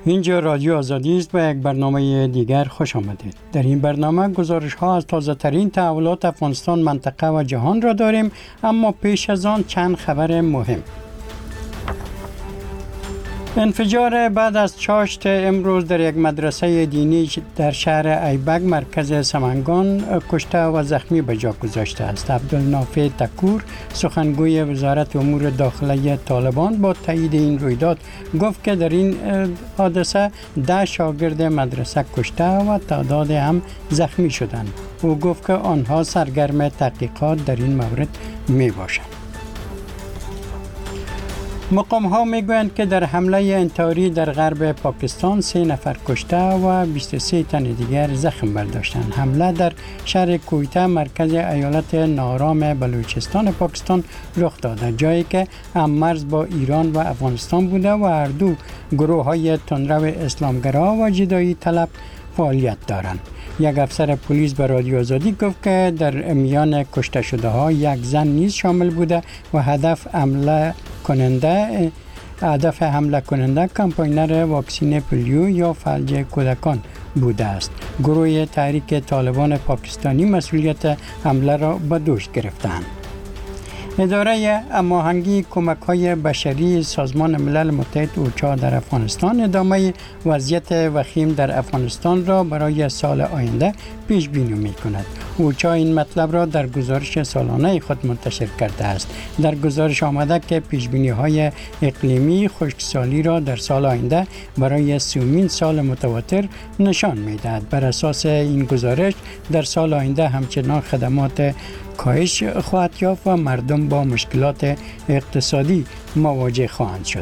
اینجا رادیو آزادی است و یک برنامه دیگر خوش آمدید. در این برنامه گزارش ها از تازه ترین تحولات افغانستان، منطقه و جهان را داریم، اما پیش از آن چند خبر مهم. انفجار بعد از چاشت امروز در یک مدرسه دینی در شهر ایبک مرکز سمنگان کشته و زخمی به جا گذاشته است. عبدالنافع تکور سخنگوی وزارت امور داخلی طالبان با تایید این رویداد گفت که در این حادثه 10 شاگرد مدرسه کشته و تعداد هم زخمی شدند. او گفت که آنها سرگرم تحقیقات در این مورد می باشند. مقام ها می گویند که در حمله انتحاری در غرب پاکستان 3 نفر کشته و 23 تن دیگر زخم برداشتند. حمله در شهر کویته مرکز ایالت نارام بلوچستان پاکستان رخ داده، جایی که هم مرز با ایران و افغانستان بوده و هر دو گروه های تندرو اسلامگرا و جدایی طلب فعالیت دارند. یک افسر پلیس به رادیو آزادی گفت که در میان کشته شده ها یک زن نیز شامل بوده و هدف حمله کننده کمپاینر واکسین پولیو یا فلج کودکان بوده است. گروه تحریک طالبان پاکستانی مسئولیت حمله را به دوش گرفتند. اداره هماهنگی کمک‌های بشری سازمان ملل متحد اوچا در افغانستان ادامه وضعیت وخیم در افغانستان را برای سال آینده پیش بینی می‌کند. اوچا این مطلب را در گزارش سالانه خود منتشر کرده است. در گزارش آمده که پیش‌بینی‌های اقلیمی خشکسالی را در سال آینده برای 30مین سال متواتر نشان می‌دهد. بر اساس این گزارش در سال آینده همچنان خدمات کاهش خواهد یافت و مردم با مشکلات اقتصادی مواجه خواهند شد.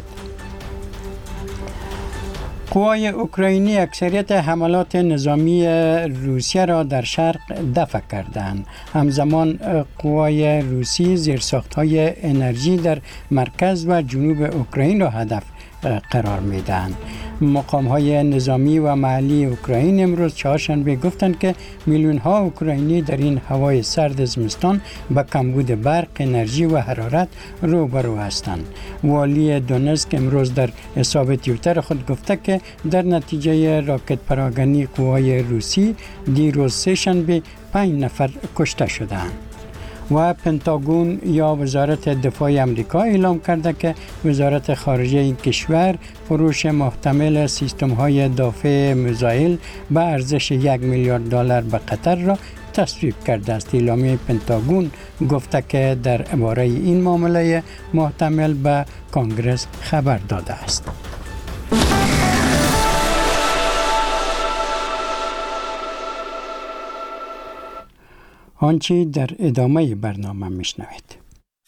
قوای اوکراینی اکثریت حملات نظامی روسیه را در شرق دفع کردند. همزمان قوای روسی زیرساخت‌های انرژی در مرکز و جنوب اوکراین را هدف قرار میدهند. مقام‌های نظامی و محلی اوکراین امروز چهارشنبه گفتند که میلیون‌ها اوکراینی در این هوای سرد زمستان با کمبود برق، انرژی و حرارت روبرو هستند. والی دونتسک امروز در حساب توییتر خود گفته که در نتیجه راکت پراکنی قوای روسی دیروز سه‌شنبه 5 نفر کشته شدند. و پنتاگون یا وزارت دفاع آمریکا اعلام کرده که وزارت خارجه این کشور فروش محتمل سیستم‌های دفاع میزایل به ارزش $1 میلیارد به قطر را تصویب کرده است. اعلامیه پنتاگون گفته که درباره این معامله محتمل به کنگره خبر داده است. آنچه در ادامه برنامه میشنوید.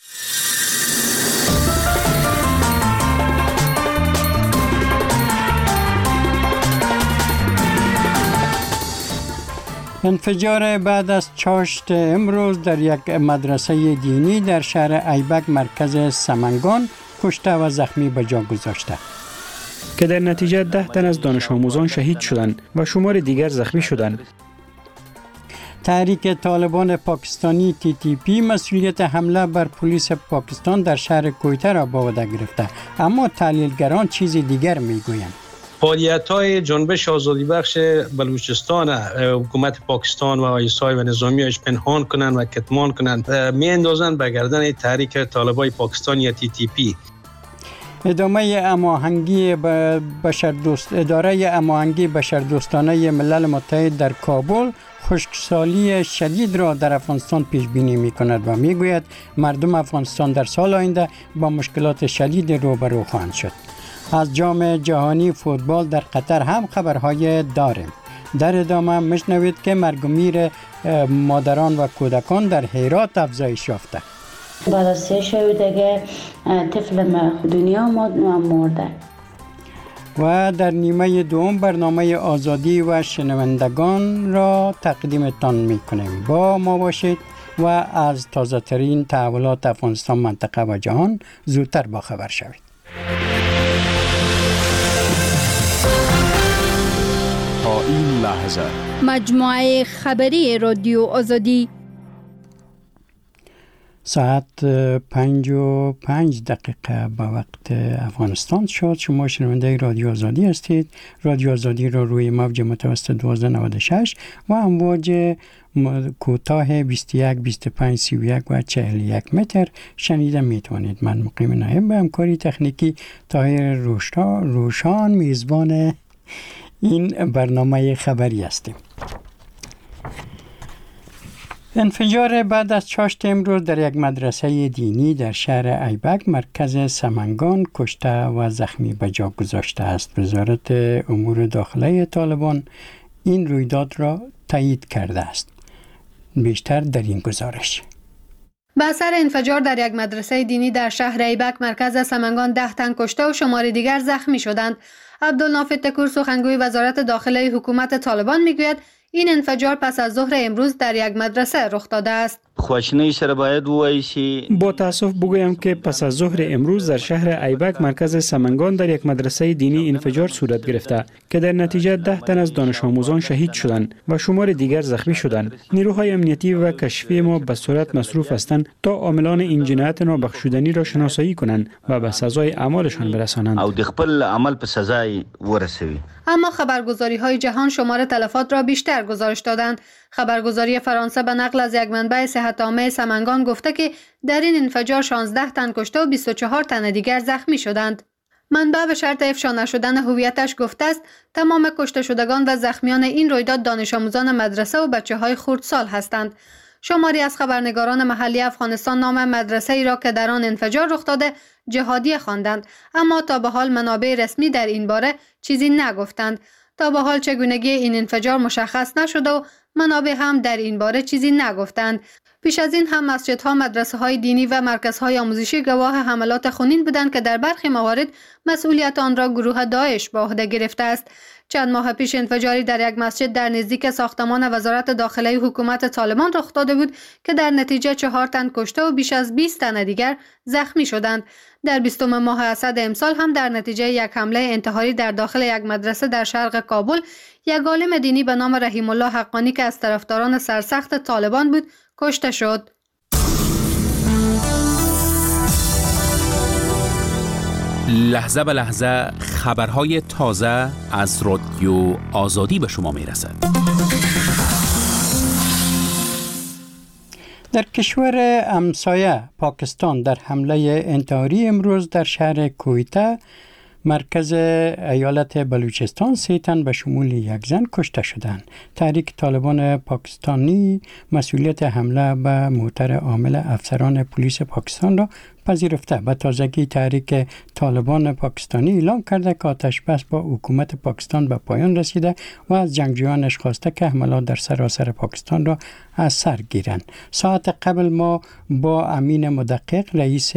انفجار بعد از چاشت امروز در یک مدرسه دینی در شهر ایبک مرکز سمنگان کشته و زخمی به جا گذاشته که در نتیجه 10 تن از دانش آموزان شهید شدند و شمار دیگر زخمی شدند. تحریک طالبان پاکستانی TTP مسئولیت حمله بر پلیس پاکستان در شهر کویته را به عهده گرفته، اما تحلیلگران چیز دیگر میگویند. فعالیت‌های جنبش آزادی بخش بلوچستان حکومت پاکستان و آیسای و نظامی‌اش پنهان کنند و کتمان کنند می‌اندازند به گردن تحریک طالبان پاکستان یا TTP. اداره هماهنگی بشردوستانه ملل متحد در کابل خشکسالی شدید را در افغانستان پیش بینی می‌کند و می‌گوید مردم افغانستان در سال آینده با مشکلات شدید روبرو خواهند شد. از جام جهانی فوتبال در قطر هم خبرهای داریم. در ادامه میشنوید که مرگ و میر مادران و کودکان در هرات افزایش یافته. بعد از 3 شهودگی طفل دنیا مرده. و در نیمه دوم برنامه آزادی و شنوندگان را تقدیمتان میکنیم. با ما باشید و از تازه ترین تحولات افغانستان، منطقه و جهان زودتر باخبر شوید. تا این لحظه مجموعه خبری رادیو آزادی ساعت 5:05 به وقت افغانستان شد. شما شنونده رادیو آزادی هستید. رادیو آزادی را روی موج متوسط 1296 و امواج کوتاه 21 25 31 و 41 متر شنیده میتوانید. من مقیم نایب به همکاری تکنیکی طاهر روشان میزبان این برنامه خبری هستیم. انفجار بعد از چاشت امروز در یک مدرسه دینی در شهر ایبک مرکز سمنگان کشته و زخمی به جا گذاشته است. وزارت امور داخلی طالبان این رویداد را تایید کرده است. بیشتر در این گزارش. به اثر انفجار در یک مدرسه دینی در شهر ایبک مرکز سمنگان 10 تن کشته و شمار دیگر زخمی شدند. عبدالنافع تکور سخنگوی وزارت داخلی حکومت طالبان میگوید این انفجار پس از ظهر امروز در یک مدرسه رخ داده است. خواشنی سره باید وایسی. با تاسف بگویم که پس از ظهر امروز در شهر ایبک مرکز سمنگان در یک مدرسه دینی انفجار صورت گرفته که در نتیجه 10 تن از دانش آموزان شهید شدند و شمار دیگر زخمی شدند. نیروهای امنیتی و کشفی ما به صورت مصروف هستند تا عاملان این جنایت نابخشودنی را شناسایی کنند و به سزای اعمالشان برسانند او د خپل عمل په سزای ورسوي. اما خبرگزاری‌های جهان شمار تلفات را بیشتر گزارش دادند. خبرگزاری فرانسه به نقل از یک منبع صحت‌عامه سمنگان گفته که در این انفجار 16 تن کشته و 24 تن دیگر زخمی شدند. منبع به شرط افشا نشدن هویتش گفته است تمام کشته شدگان و زخمیان این رویداد دانش آموزان مدرسه و بچه‌های خردسال هستند. شماری از خبرنگاران محلی افغانستان نام مدرسه ای را که در آن انفجار رخ داده جهادی خواندند، اما تا به حال منابع رسمی در این باره چیزی نگفتند. تا به حال چگونگی این انفجار مشخص نشده و منابع هم در این باره چیزی نگفتند. پیش از این هم مسجدها، مدرسه‌های دینی و مرکزهای آموزشی گواه حملات خونین بودند که در برخی موارد مسئولیت آن را گروه داعش به عهده گرفته است. چند ماه پیش انفجاری در یک مسجد در نزدیک ساختمان وزارت داخلی حکومت طالبان رخ داده بود که در نتیجه 4 تن کشته و بیش از 20 تن دیگر زخمی شدند. در 20 ماه اسد امسال هم در نتیجه یک حمله انتحاری در داخل یک مدرسه در شرق کابل یک عالم دینی به نام رحیم الله حقانی که از طرفداران سرسخت طالبان بود کشته شد. لحظه به لحظه خبرهای تازه از رادیو آزادی به شما میرسد. در کشور همسایه پاکستان در حمله انتحاری امروز در شهر کویته مرکز ایالت بلوچستان 3 تن به شمول یک زن کشته شدند. تحریک طالبان پاکستانی مسئولیت حمله به موتر عامل افسران پلیس پاکستان را پذیرفته. به تازگی تحریک طالبان پاکستانی اعلام کرده که آتش بس با حکومت پاکستان به پایان رسیده و از جنگجویانش خواسته که حملات در سراسر پاکستان را از سر گیرند. ساعت قبل ما با امین مدقق رئیس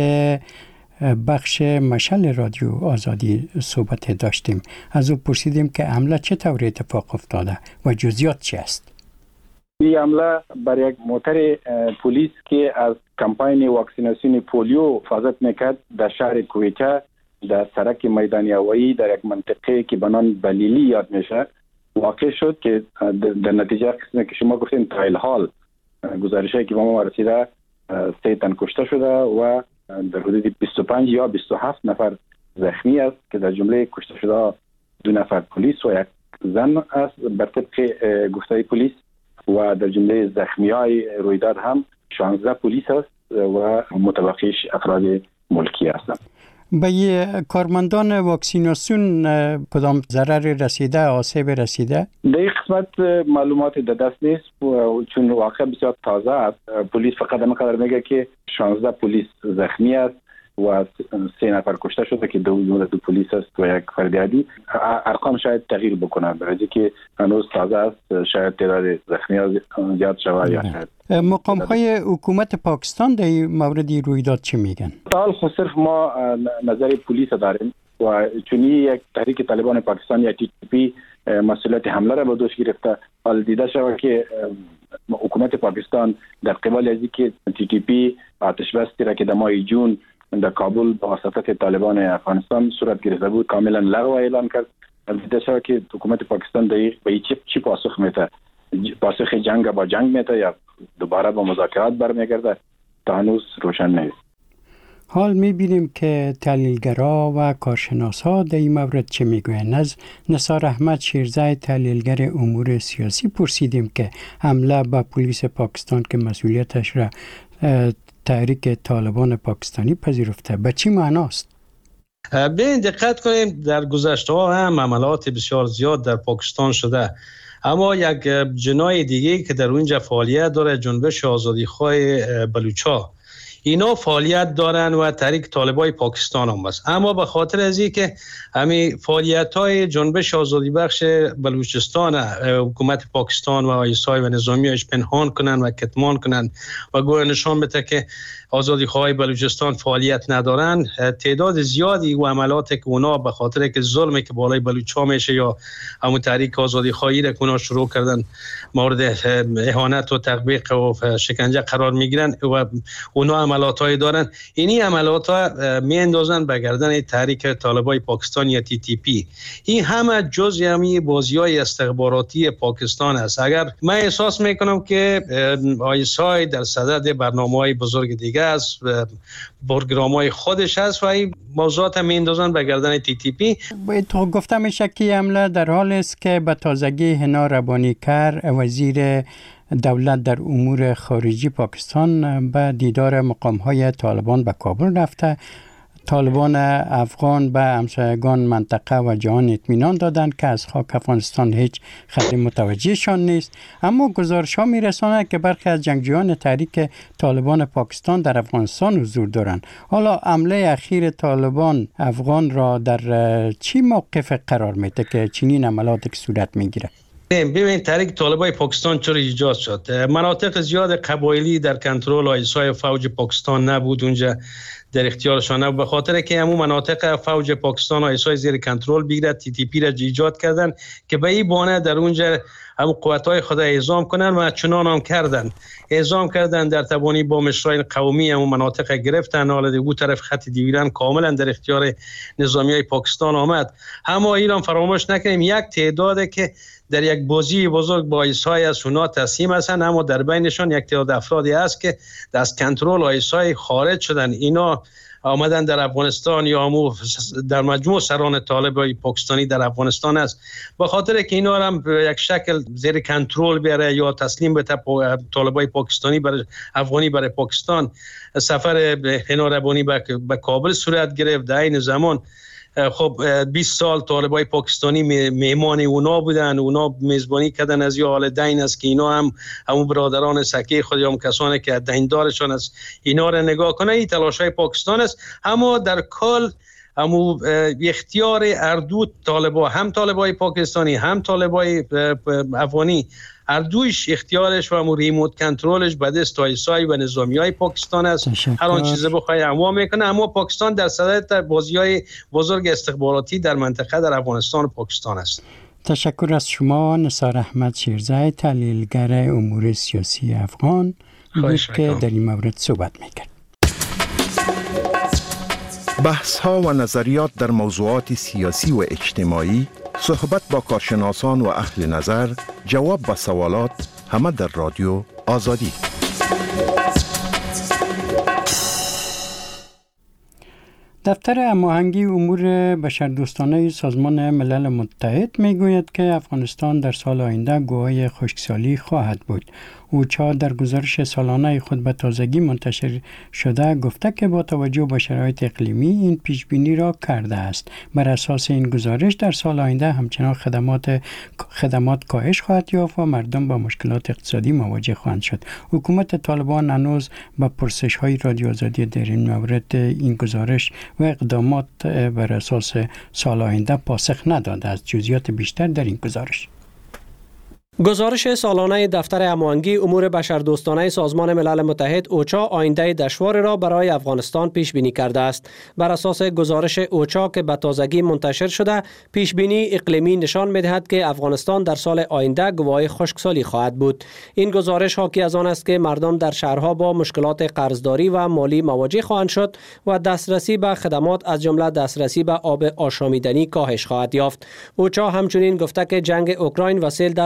بخش مشعل رادیو آزادی صحبت داشتیم. از او پرسیدیم که حمله چطور اتفاق افتاده و جزئیات چی است. این حمله بر یک موتر پلیس که از کمپاین واکسیناسیون پولیو حفاظت میکرد در شهر کویته در سرک میدان هوایی در یک منطقه که به نام بلیلی یاد میشه واقع شد که در نتیجه قسمی که شما گفتین تا الحال گزارشی که به ما رسیده 3 تن کشته شده و در حدود 25 یا 27 نفر زخمی است که در جمله کشته شده 2 نفر پلیس و یک زن است بر طبق گفته پلیس و در جمله زخمیای رویداد هم 16 پلیس است و متبقیش افراد ملکی هستند. به کارمندان واکسیناسیون کدام ضرر رسیده، آسیب رسیده؟ در این قسمت معلومات در دست نیست چون واقع بسیار تازه است. پلیس فقط همینقدر میگه که 16 پلیس زخمی است و 3 نفر کشته شده که 2 پلیس است و یک فرد عادی. ارقام شاید تغییر بکنه برای که هنوز تازه است، شاید تعداد زخمی‌ها زیاد شود یا شاید. مقام‌های حکومت پاکستان در این مورد رویداد چی میگن؟ حال خود صرف ما نظر پلیس داریم و چون یک تحریک طالبان پاکستان یا TTP مسئولیت حمله را به دوش گرفته. حال دیده شود که حکومت پاکستان در قبال از اینکه TTP آتش بستی را که در ماه جون در کابل با واسطه طالبان افغانستان صورت گرفته بود کاملا لغو اعلان کرد. دیده شود که حکومت پاکستان به چی پاسخ میده؟ پاسخ جنگ با جنگ میده یا دوباره با مذاکرات برمیگرده؟ تا هنوز روشن نیست. حال می‌بینیم که تحلیلگرا و کارشناسا در این مورد چه میگویند. از نثار احمد شیرزای تحلیلگر امور سیاسی پرسیدیم که حمله به پلیس پاکستان که مسئولیتش را تحریک طالبان پاکستانی پذیرفته به چی معناست؟ ببین دقت کنیم در گذشته ها هم حملات بسیار زیاد در پاکستان شده، اما یک جناح دیگه که در اونجا فعالیت داره جنبش آزادیخواه بلوچا، اینا فعالیت دارن و تحریک طالبای پاکستان هم است. اما به خاطر از این که همین فعالیت‌های جنبش آزادی بخش بلوچستان حکومت پاکستان و آیسای و نظامی‌هاش پنهان کنن و کتمان کنن و گویا نشان بده که آزادیخواه بلوچستان فعالیت ندارن، تعداد زیادی و عملاتی که اونا به خاطر که ظلمی که بالای بلوچا میشه یا همون تحریک آزادیخواهی را که اونا شروع کردن مورد اهانت و تطبیق و شکنجه قرار میگیرن و اونا عملات‌های دارن، اینی عملات‌ها میاندازن به گردن تحریک طالبای پاکستان یا TTP. این همه جزء همین بازی‌های استخباراتی پاکستان است. اگر من احساس میکنم که آیسای در صدد برنامه‌های بزرگ دیگه است، پروگرام‌های خودش است و این موضوعات میاندازن به گردن TTP. تو گفته میشه که حمله در حال است که به تازگی حنا ربانیکر وزیر دولت در امور خارجی پاکستان به دیدار مقام‌های طالبان به کابل رفته. طالبان افغان به همسایگان منطقه و جهان اطمینان دادند که از خاک افغانستان هیچ خطری متوجهشان نیست، اما گزارش‌ها می‌رساند که برخی از جنگجویان تحریک طالبان پاکستان در افغانستان حضور دارند. حالا حمله اخیر طالبان افغان را در چی موقف قرار میده که چنین عملاتی صورت میگیره؟ ببینید تحریک طالبای پاکستان چرا ایجاد شد؟ مناطق زیاد قبایلی در کنترل آیسای فوج پاکستان نبود، اونجا در اختیارشان نبود، به خاطر که همون مناطق فوج پاکستان آیسای زیر کنترل بگیرد TTP را ایجاد کردن که به این بانه در اونجا هم قوت‌های خود اعزام کنن و چنان هم کردن، اعزام کردن در تبانی با مشران قومی همون مناطق گرفتن. حالا دو طرف خط دیویران کاملا در اختیار نظامیای پاکستان آمد. اما ایران فراموش نکنیم یک تعداده که در یک بازی بزرگ با آیسای از اونا تسلیم هستند، اما در بینشان یک تعداد افرادی است که از کنترل آیسای خارج شدن. اینا آمدن در افغانستان یا همو در مجموع سران طالبای پاکستانی در افغانستان است، به خاطر که اینا هم یک شکل زیر کنترل بیاره یا تسلیم به طالبای پاکستانی برای افغانی برای پاکستان. سفر حنا ربانی به کابل صورت گرفت. در این زمان خب 20 سال طالبای پاکستانی مهمان اونا بودن، اونا میزبانی کردن از یه حال دین است که اینا هم همون برادران سکی خود یا هم کسانی که دیندارشان است اینا را نگاه کنه. این تلاشای پاکستان است، اما در کل همو اختیار اردو طالبا، هم طالبای پاکستانی هم طالبای افغانی، اردویش اختیارش و همون ریموت کنترلش به دست آیسای و نظامیای پاکستان است. هر آن چیزی بخوای انواع میکنه، اما پاکستان در صدد بازی‌های بزرگ استخباراتی در منطقه در افغانستان و پاکستان است. تشکر از شما نثار احمد شیرزای تحلیلگر امور سیاسی افغان که در این مورد صحبت میکرد. بحث ها و نظریات در موضوعات سیاسی و اجتماعی، صحبت با کارشناسان و اهل نظر، جواب به سوالات، همه در رادیو آزادی. دفتر هماهنگی امور بشردوستانه سازمان ملل متحد میگوید که افغانستان در سال آینده گواه خشکسالی خواهد بود. اوچا در گزارش سالانه خود به تازگی منتشر شده گفته که با توجه به شرایط اقلیمی این پیش بینی را کرده است. بر اساس این گزارش در سال آینده همچنان خدمات کاهش خواهد یافت و مردم با مشکلات اقتصادی مواجه خواهند شد. حکومت طالبان هنوز به پرسش‌های رادیو آزادی در این مورد این گزارش و اقدامات بر اساس سال آینده پاسخ نداده است. جزئیات بیشتر در این گزارش. گزارش سالانه دفتر هماهنگی امور بشردوستانه سازمان ملل متحد اوچا آینده دشوار را برای افغانستان پیش بینی کرده است. بر اساس گزارش اوچا که به تازگی منتشر شده، پیش بینی اقلیمی نشان می‌دهد که افغانستان در سال آینده گواه خشکسالی خواهد بود. این گزارش حاکی از آن است که مردم در شهرها با مشکلات قرضداری و مالی مواجه خواهند شد و دسترسی به خدمات از جمله دسترسی به آب آشامیدنی کاهش خواهد یافت. اوچا همچنین گفته که جنگ اوکراین و سیل در پاکستان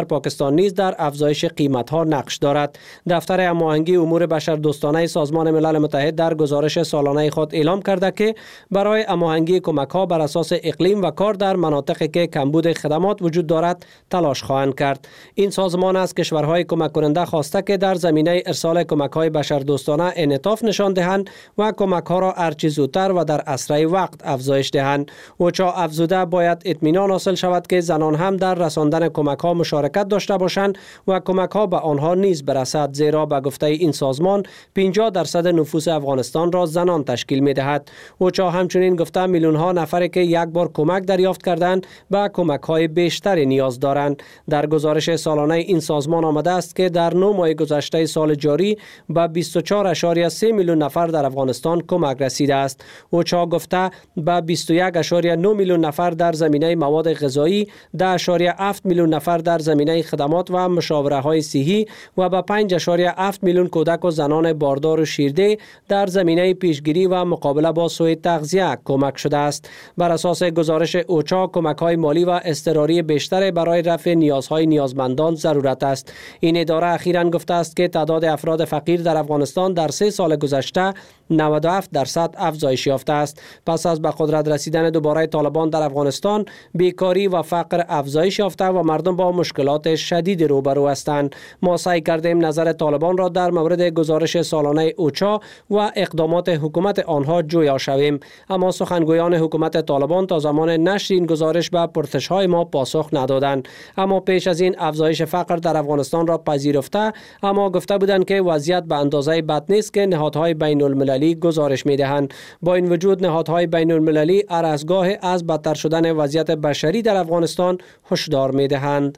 افغانستان نیز در افزایش قیمت‌ها نقش دارد. دفتر هماهنگی امور بشردوستانه سازمان ملل متحد در گزارش سالانه خود اعلام کرده که برای هماهنگی کمک‌ها بر اساس اقلیم و کار در مناطقی که کمبود خدمات وجود دارد تلاش خواهند کرد. این سازمان از کشورهای کمک کننده خواسته که در زمینه ارسال کمک‌های بشردوستانه انعطاف نشان دهند و کمک‌ها را هرچه زودتر و در اسرع وقت افزایش دهند. اوچا افزوده باید اطمینان حاصل شود که زنان هم در رساندن کمک‌ها مشارکت داشته باشند و کمک‌ها به آنها نیز برسد، زیرا به گفته این سازمان 50% نفوس افغانستان را زنان تشکیل می‌دهد. اوچا همچنین گفته میلیون‌ها نفری که یک بار کمک دریافت کردند به کمک‌های بیشتری نیاز دارند. در گزارش سالانه این سازمان آمده است که در 9 ماه گذشته سال جاری به 24.3 میلیون نفر در افغانستان کمک رسیده است. اوچا گفته به 21.9 میلیون نفر در زمینه مواد غذایی، 10.7 میلیون نفر در زمینه خدمات و مشاوره‌های صحی و به 5.7 میلیون کودک و زنان باردار و شیرده در زمینه پیشگیری و مقابله با سوء تغذیه کمک شده است. بر اساس گزارش اوچا کمک‌های مالی و اضطراری بیشتر برای رفع نیازهای نیازمندان ضرورت است. این اداره اخیراً گفته است که تعداد افراد فقیر در افغانستان در 3 سال گذشته 97% افزایش یافته است. پس از به قدرت رسیدن دوباره طالبان در افغانستان، بیکاری و فقر افزایش یافته و مردم با مشکلات شدید روبرو هستند. ما سعی کردیم نظر طالبان را در مورد گزارش سالانه اوچا و اقدامات حکومت آنها جویا شویم، اما سخنگویان حکومت طالبان تا زمان نشر این گزارش به پرسش‌های ما پاسخ ندادند. اما پیش از این افزایش فقر در افغانستان را پذیرفته، اما گفته بودند که وضعیت به اندازه بد نیست که نهادهای بین‌المللی گزارش می‌دهند. با این وجود نهادهای بین‌المللی هر از گاهی از بدتر شدن وضعیت بشری در افغانستان هشدار می‌دهند.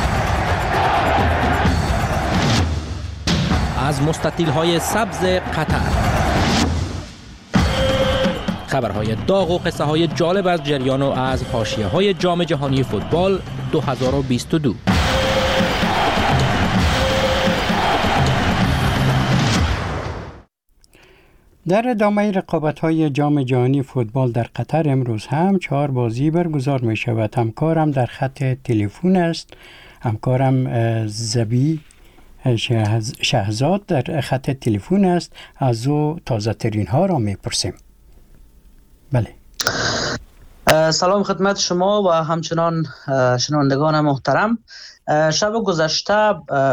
از مستطیل‌های سبز قطر، خبرهای داغ و قصه‌های جالب از جریان و از حاشیه‌های جام جهانی فوتبال 2022. در ادامه رقابت‌های جام جهانی فوتبال در قطر امروز هم 4 بازی برگزار می شود. همکارم در خط تلفن است. همکارم زبی شهزاد در خط تلفن است. از او تازه ترین ها را می پرسیم. بله. سلام خدمت شما و همچنان شنوندگان محترم. شب گذشته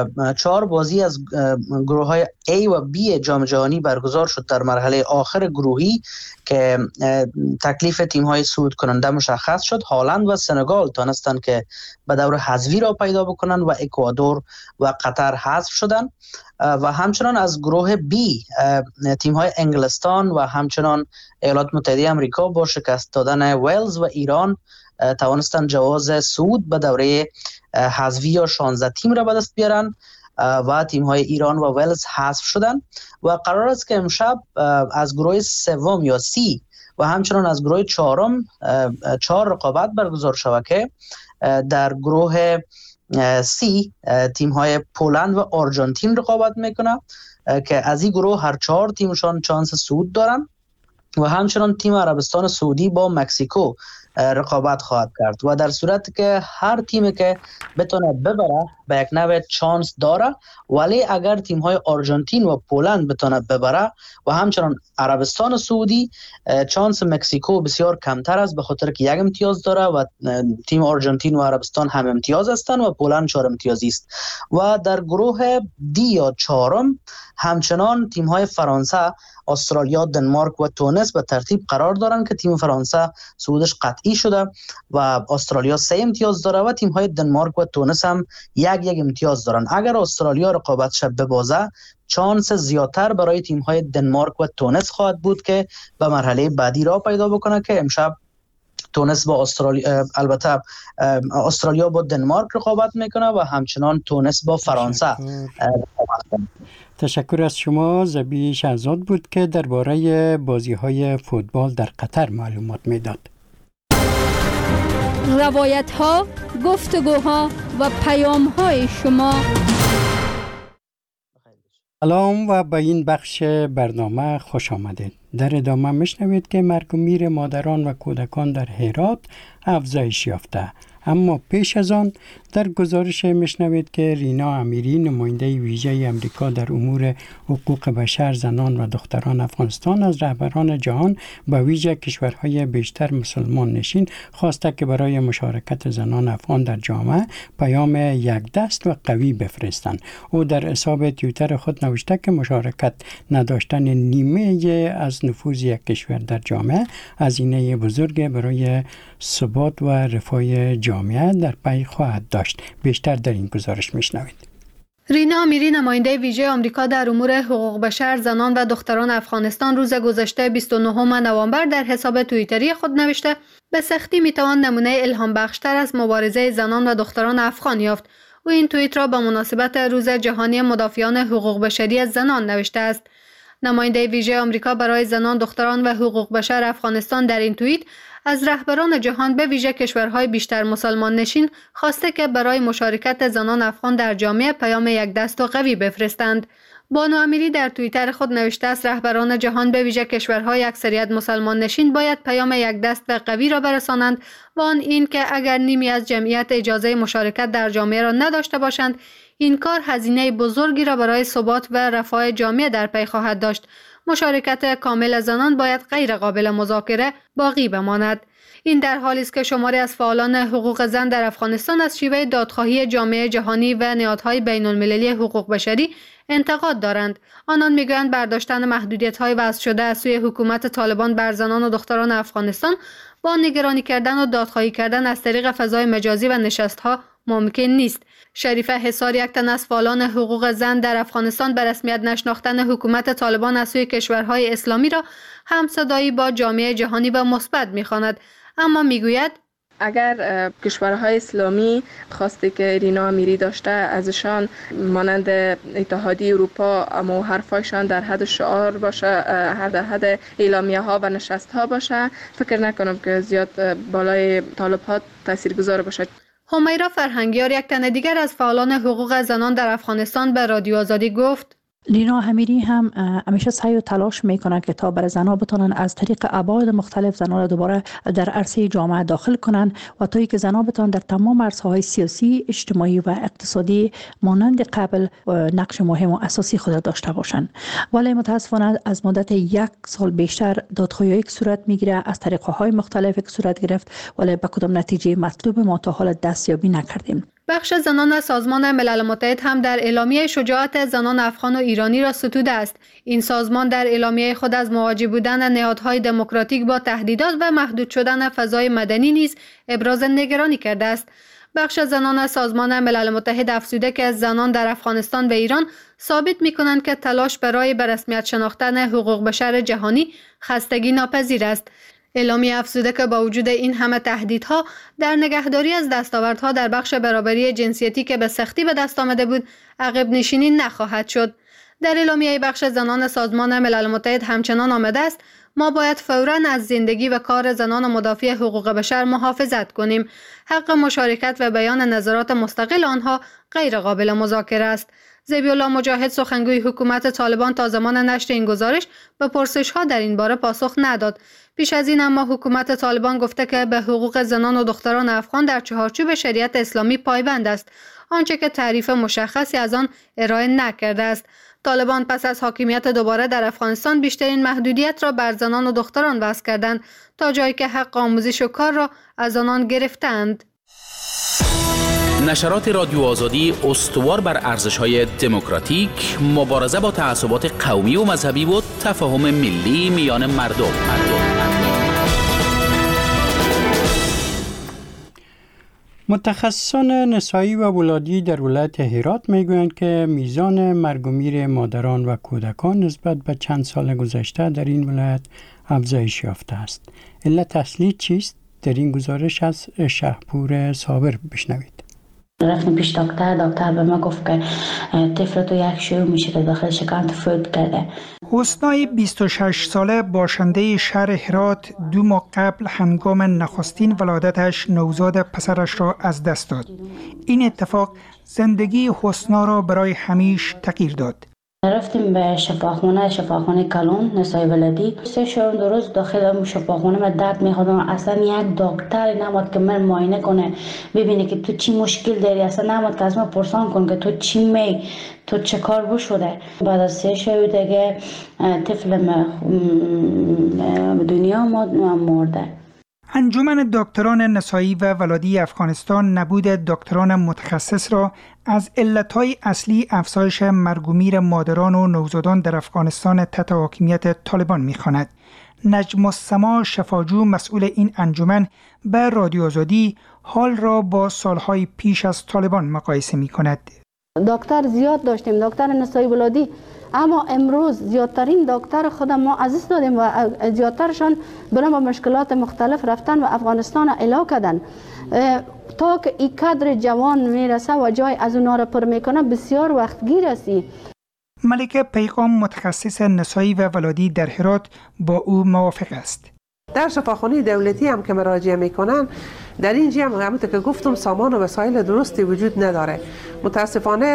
4 بازی از گروه های A و B جام جهانی برگزار شد. در مرحله آخر گروهی که تکلیف تیم های صعود کننده مشخص شد، هالند و سنگال تانستند که به دور حذفی را پیدا بکنند و اکوادور و قطر حذف شدند. و همچنان از گروه B تیم های انگلستان و همچنان ایالات متحده آمریکا با شکست دادن ولز و ایران توانستند جواز صعود به دوره حذفی یا 16 تیم را به دست بیارن و تیم های ایران و ولز حذف شدند و قرار است که امشب از گروه سوم یا C و همچنان از گروه چهارم 4 رقابت برگزار شود که در گروه C تیم های پولند و آرژانتین رقابت میکنه که از این گروه هر 4 تیمشان چانس صعود دارن و همچنان تیم عربستان سعودی با مکزیکو رقابت خواهد کرد و در صورت که هر تیمی که بتونه ببره به یک نوع چانس داره، ولی اگر تیم های آرژانتین و پولند بتونه ببره و همچنان عربستان سعودی، چانس مکزیکو بسیار کمتر است به خاطر که 1 امتیاز داره و تیم آرژانتین و عربستان هم امتیاز هستند و پولند 4 امتیازی است. و در گروه D یا 4 همچنان تیم های فرانسه، استرالیا، دنمارک و تونس به ترتیب قرار دارند که تیم فرانسه صعودش قطعی شده و استرالیا 3 امتیاز داره و تیم های دنمارک و تونس هم 1 امتیاز دارن. اگر استرالیا رقابتش ببازه، چانس زیادتر برای تیم های دنمارک و تونس خواهد بود که به مرحله بعدی را پیدا بکنه که امشب تونس با استرالیا، البته استرالیا با دنمارک رقابت میکنه و همچنان تونس با فرانسه رقابت کنه. تشکر از شما. زبی شهزاد بود که درباره بازی‌های فوتبال در قطر معلومات میداد. روایت‌ها، گفتگوها و پیام‌های شما. سلام و به این بخش برنامه خوش آمدید. در ادامه میشنوید که مرگ و میر مادران و کودکان در هرات افزایش یافته. اما پیش از آن در گزارش میشنوید که رینا امیری نماینده ویژه امریکا در امور حقوق بشر، زنان و دختران افغانستان از رهبران جهان به ویژه کشورهای بیشتر مسلمان نشین خواسته که برای مشارکت زنان افغان در جامعه پیام یک دست و قوی بفرستند. او در حساب توییتر خود نوشته که مشارکت نداشتن نیمه از نفوذ یک کشور در جامعه هزینه بزرگ برای ثبات و رفاه جامعه در پی خواهد داشت. بیشتر در این گزارش میشنوید. رینا امیری نماینده ویژه آمریکا در امور حقوق بشر، زنان و دختران افغانستان روز گذشته 29 نوامبر در حساب توییتری خود نوشته به سختی میتوان نمونه الهام بخشتر از مبارزه زنان و دختران افغان یافت. او این توییت را به مناسبت روز جهانی مدافعان حقوق بشری زنان نوشته است. نماینده ویژه آمریکا برای زنان، دختران و حقوق بشر افغانستان در این توییت از رهبران جهان به ویژه کشورهای بیشتر مسلمان نشین خواسته که برای مشارکت زنان افغان در جامعه پیام یک دست و قوی بفرستند. بانو امیری در توییتر خود نوشته است رهبران جهان به ویژه کشورهای اکثریت مسلمان نشین باید پیام یک دست و قوی را برسانند و آن این که اگر نیمی از جمعیت اجازه مشارکت در جامعه را نداشته باشند، این کار هزینه بزرگی را برای ثبات و رفاه جامعه در پی خواهد داشت. مشارکت کامل زنان باید غیر قابل مذاکره باقی بماند. این در حالی است که شماری از فعالان حقوق زن در افغانستان از شیوه دادخواهی جامعه جهانی و نهادهای بین المللی حقوق بشری انتقاد دارند. آنان میگویند برداشتن محدودیت‌های وضع شده از سوی حکومت طالبان بر زنان و دختران افغانستان با نگرانی کردن و دادخواهی کردن از طریق فضای مجازی و نشست‌ها ممکن نیست. شریفه حصار، یک تن از فعالان حقوق زن در افغانستان، به رسمیت نشناختن حکومت طالبان از سوی کشورهای اسلامی را همصدایی با جامعه جهانی و مثبت می‌خواند، اما میگوید اگر کشورهای اسلامی خواسته که رینا امیری داشته ازشان مانند اتحادیه اروپا اما حرفایشان در حد شعار باشه، در حد اعلامیه ها و نشست ها باشه، فکر نکنم که زیاد بالای طالب ها تاثیرگذار باشه. همیرا فرهنگیار، یک تن دیگر از فعالان حقوق زنان در افغانستان، به رادیو آزادی گفت رینا امیری هم همیشه سعی و تلاش میکنه که تا برای زنان بتونن از طریق ابعاد مختلف زنان را دوباره در عرصه جامعه داخل کنن و تا اینکه زنان بتونن در تمام عرصه‌های سیاسی، اجتماعی و اقتصادی مانند قبل نقش مهم و اساسی خود داشته باشند. ولی متاسفانه از مدت یک سال بیشتر دادخواهی که صورت میگیره از طریق‌های مختلف که صورت گرفت، ولی به کدام نتیجه مطلوب ما تا حال دستیابی نکردیم. بخش زنان سازمان ملل متحد هم در اعلامیه شجاعت زنان افغان و ایرانی را ستوده است. این سازمان در اعلامیه خود از مواجه بودن نهادهای دموکراتیک با تهدیدات و محدود شدن فضای مدنی نیز ابراز نگرانی کرده است. بخش زنان سازمان ملل متحد افزوده که زنان در افغانستان و ایران ثابت می‌کنند که تلاش برای به رسمیت شناختن حقوق بشر جهانی خستگی ناپذیر است. اعلامیه افزوده که با وجود این همه تهدیدها در نگهداری از دستاوردها در بخش برابری جنسیتی که به سختی به دست آمده بود عقب نشینی نخواهد شد. در اعلامیه بخش زنان سازمان ملل متحد همچنان آمده است ما باید فوراً از زندگی و کار زنان مدافع حقوق بشر محافظت کنیم. حق مشارکت و بیان نظرات مستقل آنها غیر قابل مذاکره است. ذبیح الله مجاهد، سخنگوی حکومت طالبان، تا زمان نشر این گزارش به پرسش‌ها در این باره پاسخ نداد. پیش از این اما حکومت طالبان گفته که به حقوق زنان و دختران افغان در چهارچوب شریعت اسلامی پایبند است، آنچه که تعریف مشخصی از آن ارائه نکرده است. طالبان پس از حاکمیت دوباره در افغانستان بیشترین محدودیت را بر زنان و دختران وضع کردند، تا جایی که حق آموزش و کار را از آنان گرفتند. نشرات رادیو آزادی استوار بر ارزش‌های دموکراتیک، مبارزه با تعصبات قومی و مذهبی و تفاهم ملی میان مردم. متخصصان نسایی و ولادی در ولایت هرات میگویند که میزان مرگ و میر مادران و کودکان نسبت به چند سال گذشته در این ولایت افزایش یافته است. علت اصلی چیست؟ در این گزارش از شهپور صابر بشنوید. رفتیم پیش دکتر به ما گفت که طفل تو یک شیوع میشه که داخل شکم فوت کرده. حسنای 26 ساله باشنده شهر هرات 2 ماه قبل هنگام نخستین ولادتش نوزاد پسرش را از دست داد. این اتفاق زندگی حسنا را برای همیشه تغییر داد. رفتیم به شفاخانه کلون نسای ولدی 3 روز داخل شفاخانه من درد میخوردم. اصلا یک دکتر نمود که من معاینه کنه ببینه که تو چی مشکل داری. اصلا نمود که از من پرسان کن که تو چی تو چه کار بشده. بعد از 3 شب دیگه طفلم دنیا مرده. انجمن دکتران نسایی و ولادی افغانستان نبود دکتران متخصص را از علتهای اصلی افزایش مرگ و میر مادران و نوزادان در افغانستان تحت حاکمیت طالبان می‌خواند. نجم السما شفاجو مسئول این انجمن به رادیو آزادی حال را با سالهای پیش از طالبان مقایسه می‌کند. دکتر زیاد داشتیم، دکتر نسایی ولادی، اما امروز زیادترین دکتر خود ما از دست دادیم و زیادترشان برای با مشکلات مختلف رفتن و افغانستان اعلا کردن. تا که این کادر جوان میرسه و جای از اونا را پر میکنه بسیار وقتگیر است. ملکه پیغام متخصص نسایی و ولادی در هرات با او موافق است. در شفاخانه دولتی هم که مراجعه میکنن در اینجا هم همونطور که گفتم سامان و وسایل درستی وجود نداره. متاسفانه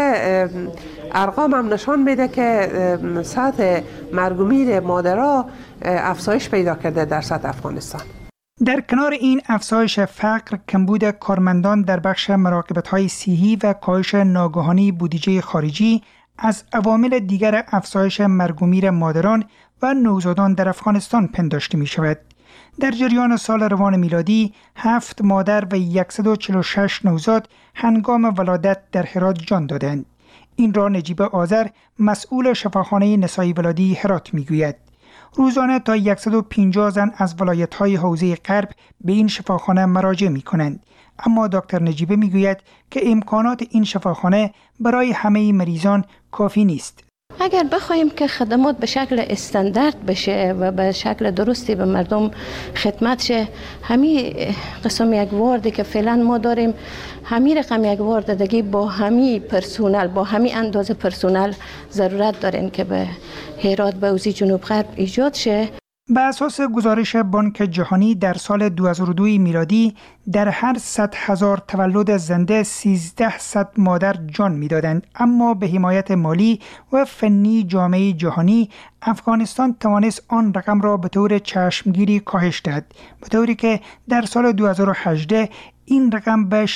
ارقام هم نشان میده که سطح مرگ و میر مادرها افزایش پیدا کرده در سطح افغانستان. در کنار این افزایش فقر، کمبود کارمندان در بخش مراقبت‌های صحی و کاهش ناگهانی بودجه خارجی از عوامل دیگر افزایش مرگ و میر مادران و نوزادان در افغانستان پنداشته می شود. در جریان سال روان میلادی 7 مادر و 146 نوزاد هنگام ولادت در هرات جان دادند. این را نجیب آذر مسئول شفاخانه نسایی ولادی هرات میگوید. روزانه تا 150 زن از ولایت‌های حوزه غرب به این شفاخانه مراجعه می‌کنند. اما دکتر نجیبه میگوید که امکانات این شفاخانه برای همه مریضان کافی نیست. اگر بخوایم که خدمات به شکل استاندارد بشه و به شکل درستی به مردم خدمت شه، همین قسم یک واردی که فعلا ما داریم، همین رقم یک وارد دیگه با همین پرسونل، با همین اندازه پرسونل ضرورت دارین که به هرات به اوزی جنوب غرب ایجاد شه. به اساس گزارش بانک جهانی در سال 2002 میلادی در هر 100,000 تولد زنده 1300 مادر جان میدادند، اما به حمایت مالی و فنی جامعه جهانی افغانستان توانست آن رقم را به طور چشمگیری کاهش دهد، به طوری که در سال 2018 این رقم به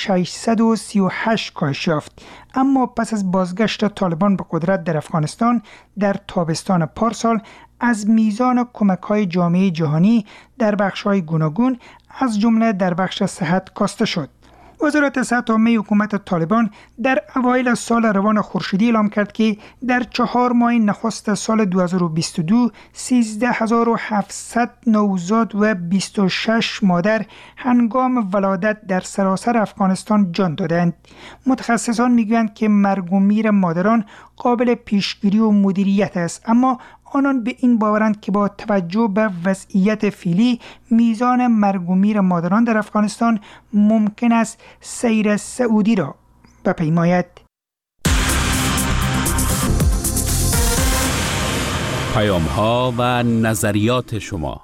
638 کاهش یافت. اما پس از بازگشت طالبان به قدرت در افغانستان در تابستان پارسال از میزان کمک‌های جامعه جهانی در بخش‌های گوناگون از جمله در بخش صحت کاسته شد. وزارت صحت عامه حکومت طالبان در اوایل سال روان خورشیدی اعلام کرد که در 4 ماه نخست سال 2022 13700 نوزاد و 26 مادر هنگام ولادت در سراسر افغانستان جان دادند. متخصصان میگویند که مرگ و میر مادران قابل پیشگیری و مدیریت است، اما آنان به این باورند که با توجه به وضعیت فعلی میزان مرگ و میر مادران در افغانستان ممکن است سیر سعودی را بپیماید. پیام‌ها و نظریات شما.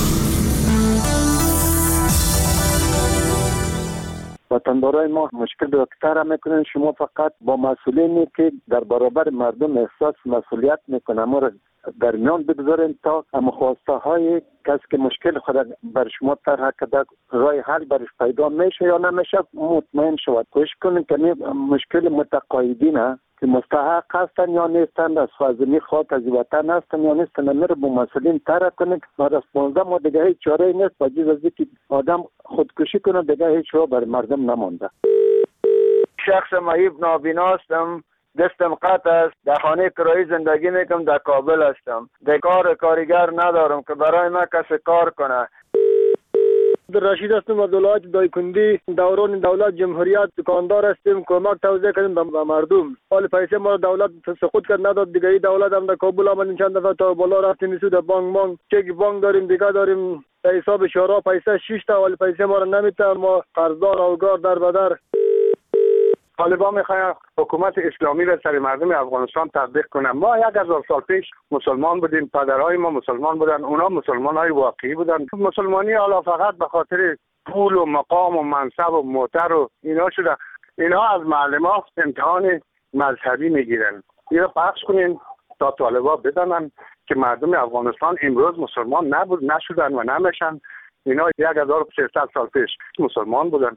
وطندارای ما مشکل دکتر میکنن. شما فقط با مسئولینی که در برابر مردم احساس مسئولیت میکنن ما را در میان بگذارین تا خواسته های کسی که مشکل خود بر شما طرح کرده راه حل برش پیدا میشه یا نمیشه مطمئن شود. کوشش کنین که مشکل متقاعدین که مستحق هستن یا نیستن، از خازنی خاک از وطن هستن یا نیستن، میره با مسئولین طرح کنین. بعد از 15 ماه دیگه هیچ چاره نیست با جز از اینکه آدم خودکشی کنه دیگه هیچ راه بر مردم نمانده. شخص مهیب نابینا هستم، دستم قطع است، در خانه کرایی زندگی میکنم، در کابل هستم، در کارگر ندارم که برای من کسی کار کنه. رشید هستم از ولایت دایکندی. دوران دولت جمهوریت دکاندار هستیم، کمک توزیع کردیم به مردم. حال پیسه ما دولت سقوط کرد نداد دیگه. دولت هم در کابل آمدیم چند دفعه تا بالا رفتیم سود بانک چک بانک داریم دیگه داریم در حساب شورا پیسه 6 تا ولی پیسه ما رو نمیتن، ما قرضدار اوگار در بدر. طالبان میخواین حکومت اسلامی را سر مردم افغانستان تطبیق کنن. ما 1000 سال پیش مسلمان بودیم، پدرهای ما مسلمان بودن، اونا مسلمانای واقعی بودن. مسلمانی حالا فقط به خاطر پول و مقام و منصب و موتر و اینا شده. اینا از معلم ها امتحان مذهبی میگیرن. اینو پخش کنین تا طالبا بدانن که مردم افغانستان امروز مسلمان نشدن و نمیشن. اینا 1300 سال پیش مسلمان بودن.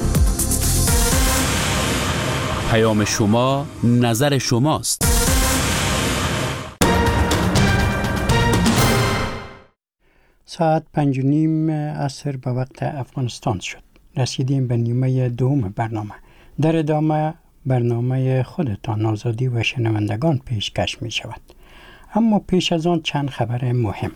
پیام شما، نظر شماست. ساعت 5:30 عصر به وقت افغانستان شد. رسیدیم به نیمه دوم برنامه. در ادامه برنامه خودتان آزادی و شنوندگان پیشکش می شود. اما پیش از آن چند خبر مهم.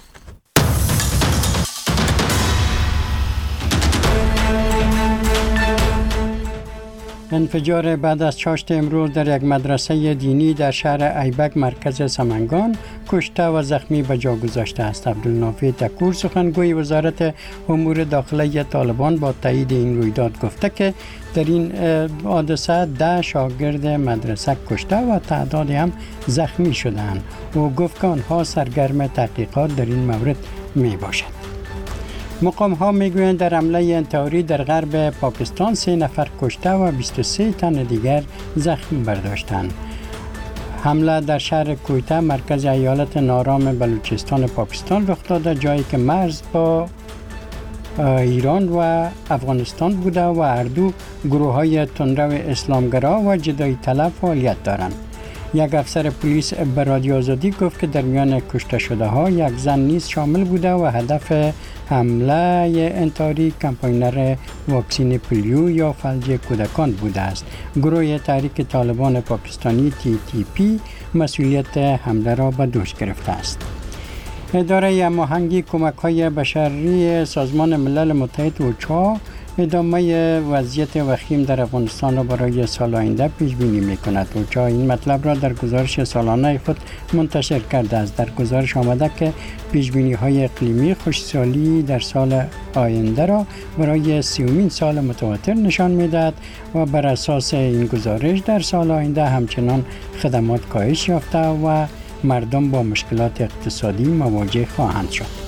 انفجار بعد از چاشت امروز در یک مدرسه دینی در شهر ایبک مرکز سمنگان کشته و زخمی به جا گذاشته است. عبدالنافع تکور سخنگوی وزارت امور داخلی طالبان با تایید این رویداد گفته که در این حادثه 10 شاگرد مدرسه کشته و تعدادی هم زخمی شدند. او گفت که آنها سرگرم تحقیقات در این مورد می باشند. مقام ها میگویند در حمله انتحاری در غرب پاکستان 3 نفر کشته و 23 تن دیگر زخم برداشتند. حمله در شهر کویته مرکز ایالت نارام بلوچستان پاکستان رخ داده، جایی که مرز با ایران و افغانستان بوده و هر دو گروه های تندرو اسلامگرا و جدایی طلب فعالیت دارند. یک افسر پلیس به رادیو آزادی گفت که در میان کشته شده ها یک زن نیز شامل بوده و هدف حمله انتحاری کمپاینر واکسین پولیو یا فلج کودکان بوده است. گروه تحریک طالبان پاکستانی TTP مسئولیت حمله را به دوش گرفته است. اداره هماهنگی کمک‌های بشری سازمان ملل متحد اوچا ادامه وضعیت وخیم در افغانستان را برای سال آینده پیش بینی می‌کند. اوچا این مطلب را در گزارش سالانه خود منتشر کرده است. در گزارش آمده که پیش بینی‌های اقلیمی خشکسالی در سال آینده را برای 30مین سال متواتر نشان می‌دهد و بر اساس این گزارش در سال آینده همچنان خدمات کاهش یافته و مردم با مشکلات اقتصادی مواجه خواهند شد.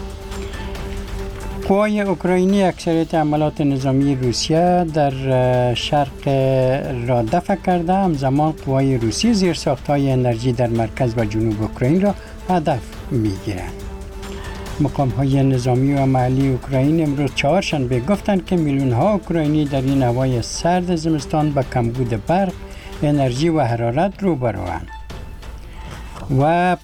قوای اوکراینی اکثریت عملات نظامی روسیه در شرق را دفع کرده، همزمان قوای روسی زیرساخت‌های انرژی در مرکز و جنوب اوکراین را هدف می‌گیرند. مقام‌های نظامی و محلی اوکراین امروز چهارشنبه گفتند که میلیون‌ها اوکراینی در این هوای سرد زمستان با کمبود برق، انرژی و حرارت روبروند. و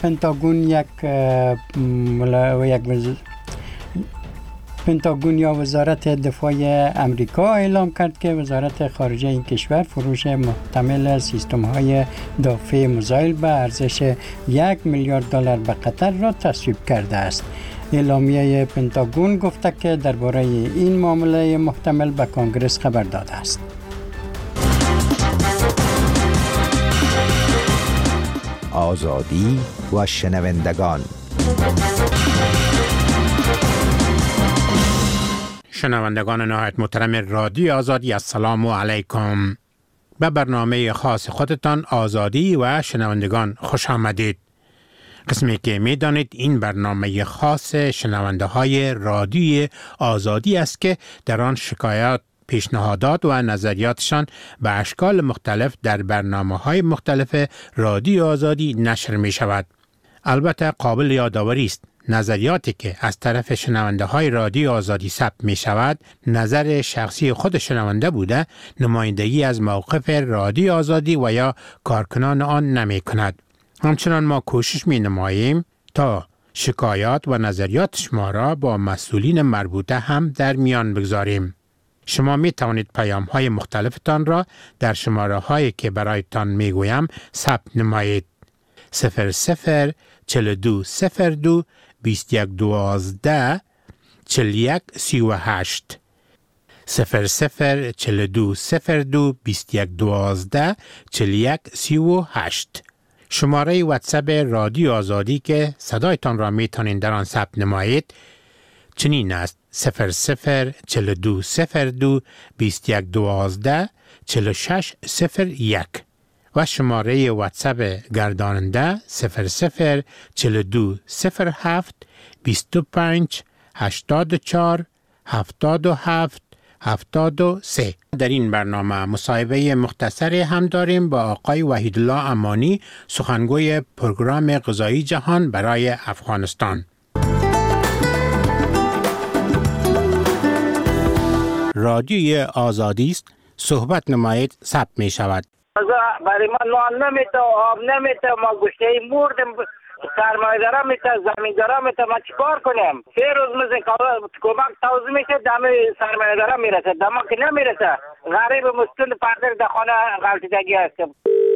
پنتاگون یا وزارت دفاع امریکا اعلام کرد که وزارت خارجه این کشور فروش محتمل سیستم‌های دفاع میزایل به ارزش $1 میلیارد به قطر را تصویب کرده است. اعلامیه پنتاگون گفته که درباره این معامله محتمل به کنگره خبر داده است. آزادی و شنوندگان. شنوندگان نهایت محترم رادیو آزادی، السلام علیکم. به برنامه خاص خودتان آزادی و شنوندگان خوش آمدید. قسمی که می دانید این برنامه خاص شنونده های رادیو آزادی است که در آن شکایات، پیشنهادات و نظریاتشان به اشکال مختلف در برنامه‌های مختلف رادیو آزادی نشر می شود. البته قابل یادآوری است نظریاتی که از طرف شنونده های رادیو آزادی ثبت می شود نظر شخصی خود شنونده بوده، نمایندگی از موقف رادیو آزادی و یا کارکنان آن نمی کند. همچنان ما کوشش می نماییم تا شکایات و نظریات شما را با مسئولین مربوطه هم در میان بگذاریم. شما می توانید پیام های مختلفتان را در شماره هایی که برایتان می گویم ثبت نمایید. 00 42 02 21 12 41 38 00 42 02 21 12 41 38. شماره واتساپ رادیو آزادی که صدایتان را می توانید در آن ثبت نمایید چنین است: 00 42 02 21 12 46 01 و شماره واتساپ گرداننده 00 42 07 25 84 77 73. در این برنامه مصاحبه مختصری هم داریم با آقای وحیدالله امانی، سخنگوی پروگرام غذایی جهان برای افغانستان. رادیوی آزادی است، صحبت نمایید ثبت می شود. برای ما نان نمیته، آب نمیته، ما گوشته مردم، سرمایه‌دارا میته، زمیندارا میته، ما چیکار کنیم؟ 3 روز میزن کمک توزیع میشه، دم سرمایه‌دارا میرسه، دم ما که نمیرسه. غریب مسکین پردر در خانه غلطیدگی هستیم.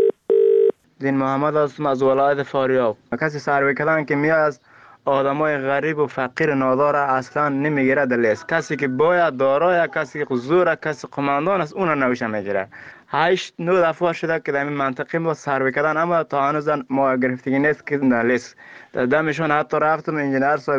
دین محمد هستم از ولایت فاریاب. کسی سروی کردن که میاد از آدمای غریب و فقیر نادار اصلا نمیگیره در لیست. کسی که باید دارای، کسی که زور، کسی قماندان است، اون نوشه میگیره. 8-9 دفعه شده که در این منطقه ما سروی کردن، اما تا هنوز ما گرفتگی نیست که در لیست. دمشون حتی رفتم انجینر صاحب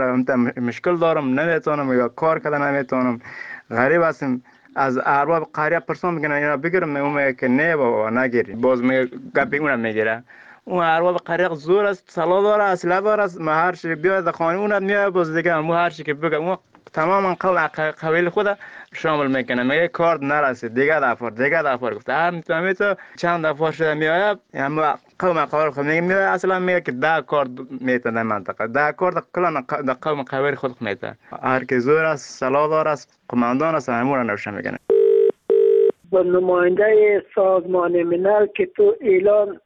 مشکل دارم، نمیتونم یا کار کردن نمیتونم. غریب هستم. از ارباب قریه پرسان میگن اینا بگیرم، اون که نه بابا نگیری، باز گپی اونم میگیره. اون ارباب قریه زور است، سلا داره، اصلا داره، ما هر چی بیاد خانه اونم میاد، باز دیگه ما هر چی که بگم اون تماما قبیل خود شامل میکنه. میگه کارت نرسید، دیگه دفعه گفته هر میتونم تو چند دفعه شده میاد، اما قوم قوار خود میگه اصلا میگه که 10 کارت میتونه منطقه 10 کارت کلا در قوم قوار خود میتونه. هر کی زور است، سلا داره است، قماندان است، همون رو نوشه میکنه. با نماینده سازمان ملل که تو اعلان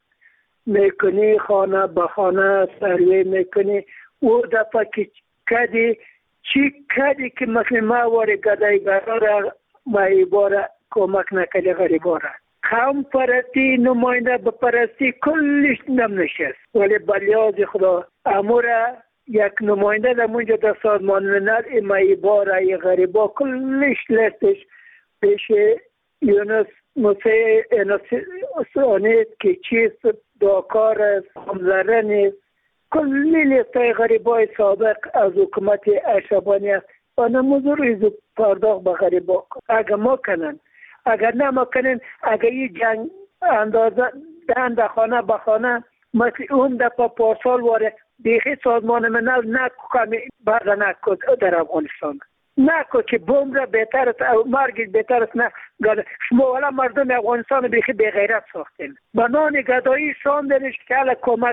میکنی، خانه به خانه سروی میکنی، او دفعه که کدی چی کدی که مثل ما واره گدای براره مایباره کمک نکلی غریباره. قوم پرستی نماینده بپرستی کلش نمنشست، ولی بلیاز خدا اموره یک نماینده در منجا در سازمان ملل مایباره غریبا کلش لستش پیش یونس موسی انسانیت که چیست داکار است، همزره نیست، کلی لیستای غریبای سابق از حکومت اشربانی است. آنها مزور پرداخت به غریبا اگر ما کنن، اگر نه ما کنن، اگر این جنگ اندازه دهند خانه به خانه مثل اون دفعه پارسال واره بیخی سازمان ملل نکو بعد نکو در افغانستان نکو که بوم را بهتر است، مرگ بهتر است. نه شما والا مردم افغانستان بیخی به غیرت ساختین، بنان گدایی شاندنش که حالا کمک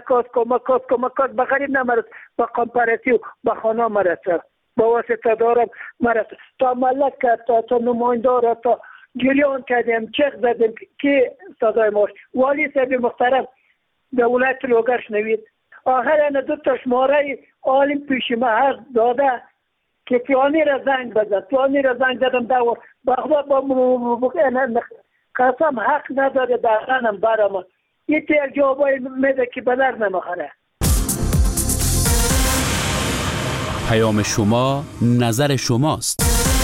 هست به غریب نمرد، به کمپارتی و به خانه مرسه، با واسطه دارم مرسه، تا ملک کرد، تا نمایندار، تا جریان کردیم، چک زدیم که صدای ماش والی صاحب محترم دولت لوگر شنوید. آخر این 2 تا شماره عالم پیش ما هر داده که فلانی را زنگ بزد، فلانی را زنگ زدم دور بغداد با قسم حق نداره دارنم برام یه تیر جوابای میده که بدر نمخره. پیام شما نظر شماست.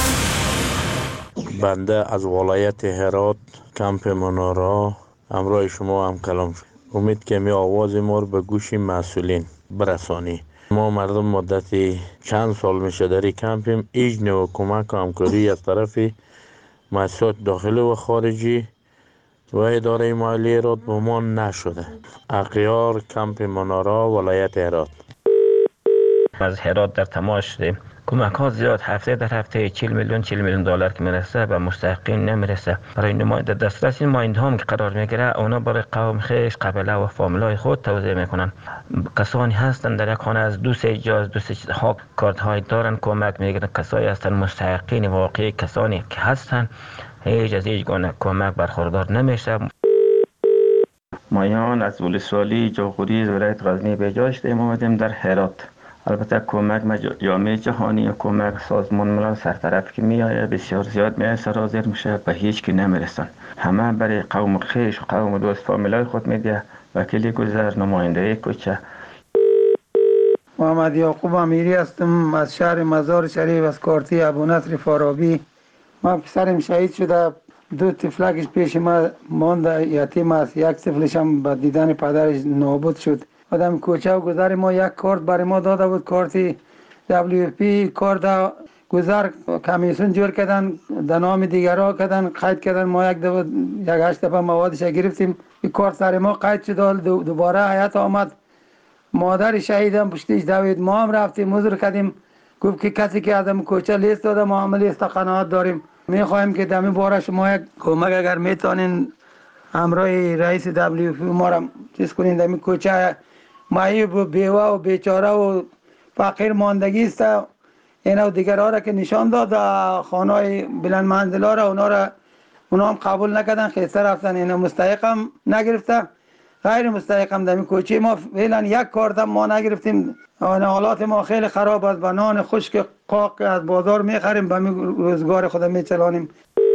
بنده از ولایت هرات کمپ منارا همراه شما هم کلام شد. امید که می آواز ما رو به گوش مسئولین برسانی. ما مردم مدتی چند سال میشه در کمپیم، هیچ نوع کمک و همکاری از طرف مؤسسات داخلی و خارجی و اداره مالی هرات به ما نشده. اغیار کمپ منارا ولایت هرات. از هرات در تماس کمک ها زیاد هفته در هفته 40 میلیون دلار که میرسه و مستحقین نمیرسه. برای نماینده دسترس این مایند هم که قرار میگیره اونا برای قوم خیش قبیله و فامیلای خود توزیع میکنن. کسانی هستن در یک خانه از 2-3 جا 2-3 ها کارت های دارن کمک میگیرن. کسایی هستن مستحقین واقعی، کسانی که هستن هیچ از هیچ گونه کمک برخوردار نمیشه. مایان از ولسوالی جاخوری ولایت غزنی به جا شدیم اومدیم در هرات. البته کمک جامعه جهانی و کمک سازمان ملل سرطرف که میآید بسیار زیاد میآید سرازیر میشه به هیچ کی نمیرسن. همه برای قوم خیش و قوم دوست فامیلای خود میده. وکیل گذر، نماینده کوچه. محمد یعقوب امیری هستم از شهر مزار شریف از کارتی ابو نصر فارابی. ما پسرم شهید شده، 2 طفلکش پیش ما مانده یتیم است، یک طفلش هم با دیدن پدرش نابود شد. آدم کوچه و گذر ما یک کارت برای ما داده بود، کارتی WFP کارت گذر کمیسیون جور کردن، در نام دیگرها کردن، قید کردن. ما یک 8 دفعه موادش گرفتیم، این کارت سر ما قید شد. دوباره حیات آمد، مادر شهیدم پشتیش دوید. ما هم رفتیم حضور کردیم، گفت که کسی که آدم کوچه لیست داده ما هم لیست قناعت داریم. میخوایم که دمی باره شما یک کمک اگر میتونین همراه رئیس WFP ما را چیز کنین. دمی کوچه معیوب و بیوه و بیچاره و فقیر ماندگی است. اینا و دیگر ها را که نشان داد خانه های بلند منزل ها را اونا هم قبول نکردن، خیسته رفتن. اینا مستحق هم نگرفته، غیر مستحق هم. دمی کوچه ما فعلا یک کارت هم ما نگرفتیم. حالات ما خیلی خراب است. با نان خشک قاق از بازار میخریم، به روزگار خود میچلانیم.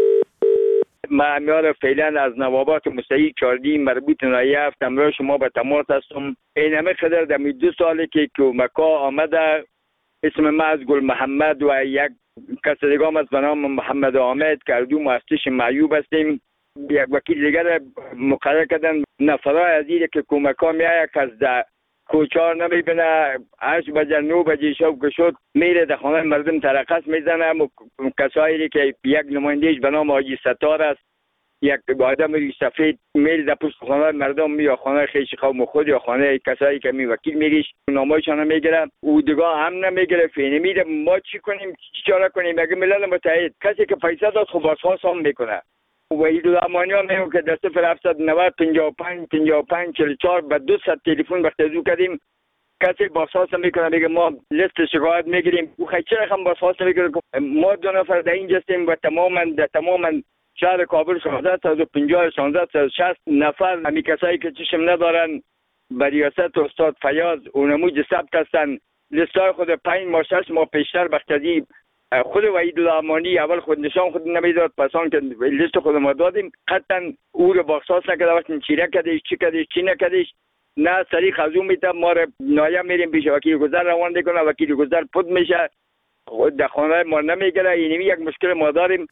من میار فعلا از نوابات مستحق چاردی مربوط نایه هفتم را شما به تماس هستم. این همه قدر دمی 2 ساله که کمکا آمده. اسم من از گل محمد و یک کس دیگه هم از به نام محمد آمد که دو مؤسسه معیوب هستیم. یک وکیل دیگر مقرر کردن. نفرای عزیزی که کمکا میایه که از کوچار نمیبینه، 8 بجه 9 بجه شب که شد میره در خانه مردم ترقص میزنه. کسایی که یک نمایندهش به نام حاجی ستار است، یک آدم سفید میل در پشت خانه مردم یا خانه خیش قوم خود یا خانه کسایی که می وکیل میگیش نامایشان نمیگیره، او دیگه هم نمیگیره. فینمیده ما چی کنیم، چی چاره کنیم؟ مگه ملل متحد کسی که پیسه داد خب بازخواست هم میکنه. وحید الامانی ها میگه که در 0790 55 55 44 به 200 تلفن بختزو کردیم، کسی بازخواست میکنه میگه ما لیست شکایت میگیریم. او خیلی چرا هم بازخواست میکنه؟ ما 2 نفر در اینجا هستیم و تماما شهر کابل 1650 1660 نفر همی کسایی که چشم ندارن به ریاست استاد فیاض اونموج ثبت هستن. لیستای خود 5 ماه 6 ماه پیشتر بختزی خود وحید الامانی اول خود نشان خود نمیداد، پسان که لیست خود ما دادیم قطعا او رو بازخواست نکرده. وقتی چیره کردیش چی کردیش چی نکردیش نه سریع خزو میتم ما رو نایم میریم پیش وکیل گذر روان دیکنه، وکیل گذر پد میشه خود در خانه ما نمیگره. اینمی یک مشکل ما داریم.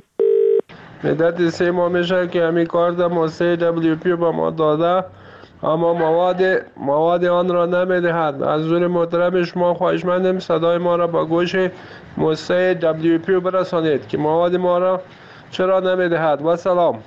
مدت 3 ماه میشه که همین کار در موسسه WFP با ما داده اما مواد آن را نمیدهد. از حضور محترم شما خواهشمندم صدای ما را با گوش موسسه WFP برسانید که مواد ما را چرا نمیدهد. و سلام.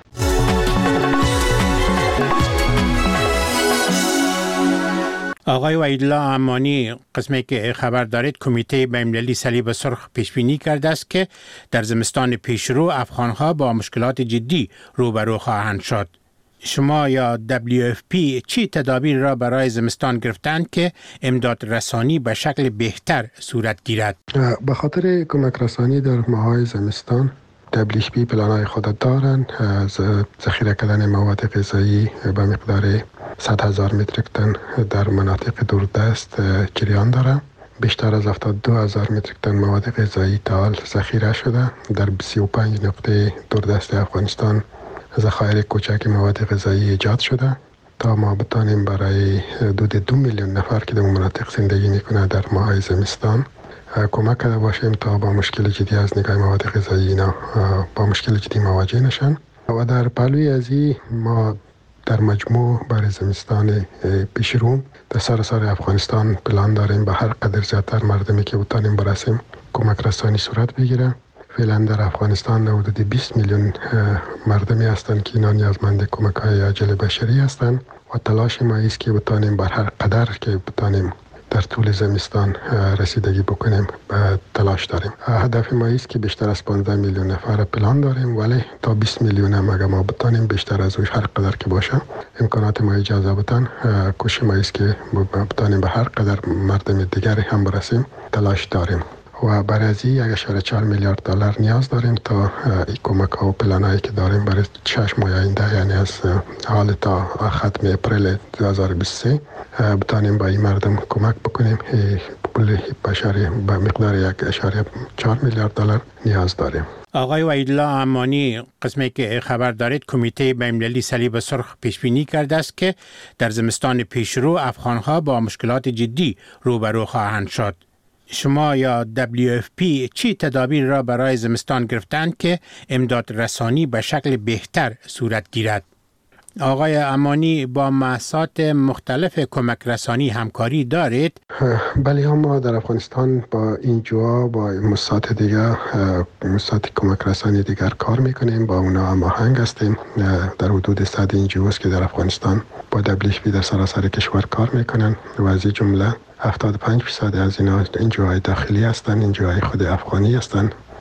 آقای وحیدالله امانی، قسمی که خبر دارید کمیته بین‌المللی صلیب سرخ پیش بینی کرده است که در زمستان پیشرو افغان‌ها با مشکلات جدی روبرو خواهند شد. شما یا WFP چی تدابیر را برای زمستان گرفتند که امداد رسانی به شکل بهتر صورت گیرد؟ به خاطر کمک رسانی در ماهای زمستان WFP پلان‌های خود دارند از ذخیره کردن مواد غذایی به مقدار 100,000 متریک تن در مناطق دوردست جریان دارد. بیشتر از 72,000 متریک تن مواد غذایی تا حال ذخیره شده. در 35 نقطه دوردست افغانستان ذخایر کوچک مواد غذایی ایجاد شده تا ما بتانیم برای حدود 2 میلیون نفر که در مناطق زندگی میکنه در ماه زمستان کمک کرده باشیم تا با مشکل جدی از نگاه مواد غذایی اینا با مشکل جدی مواجه نشن. و در پهلوی ازی ما در مجموع برای زمستان پیشرو در سراسر افغانستان پلان داریم به هر قدر زیادتر مردمی که بتانیم برسیم کمک رسانی صورت بگیره. فعلا در افغانستان حدود 20 میلیون مردمی هستند که اینا نیازمند کمک‌های عاجل بشری هستند و تلاش ما است که بتانیم بر هر قدر که بتانیم در طول زمستان رسیدگی بکنیم به تلاش داریم. هدف ما است که بیشتر از 15 میلیون نفر پلان داریم، ولی تا 20 میلیون هم اگر ما بتانیم بیشتر از اون هر قدر که باشه امکانات ما اجازه بدن کوشش ما است که بتانیم به هر قدر مردم دیگری هم برسیم تلاش داریم. و برای از 1.4 میلیارد دلار نیاز داریم تا این کمک ها و پلانایی که داریم برای 6 ماه آینده، یعنی از حال تا ختم اپریل 2023 بتانیم با این مردم کمک بکنیم. پول بشری به مقدار 1.4 میلیارد دلار نیاز داریم. آقای وحیدالله امانی، قسمی که خبر دارید کمیته بین‌المللی صلیب سرخ پیش بینی کرده است که در زمستان پیشرو افغان‌ها با مشکلات جدی روبرو خواهند شد. شما یا WFP چی تدابیر را برای زمستان گرفتند که امداد رسانی به شکل بهتر صورت گیرد؟ آقای امانی، با مؤسسات مختلف کمک رسانی همکاری دارید؟ بله، ما در افغانستان با اینجا با مؤسسات دیگر مؤسسات کمک رسانی دیگر کار میکنیم، با اونا هماهنگ هستیم. در حدود 100 NGOs که در افغانستان با WFP در سراسر کشور کار میکنن و از این جمله 75% از اینا NGOهای داخلی هستن، NGOهای خود افغانی هستن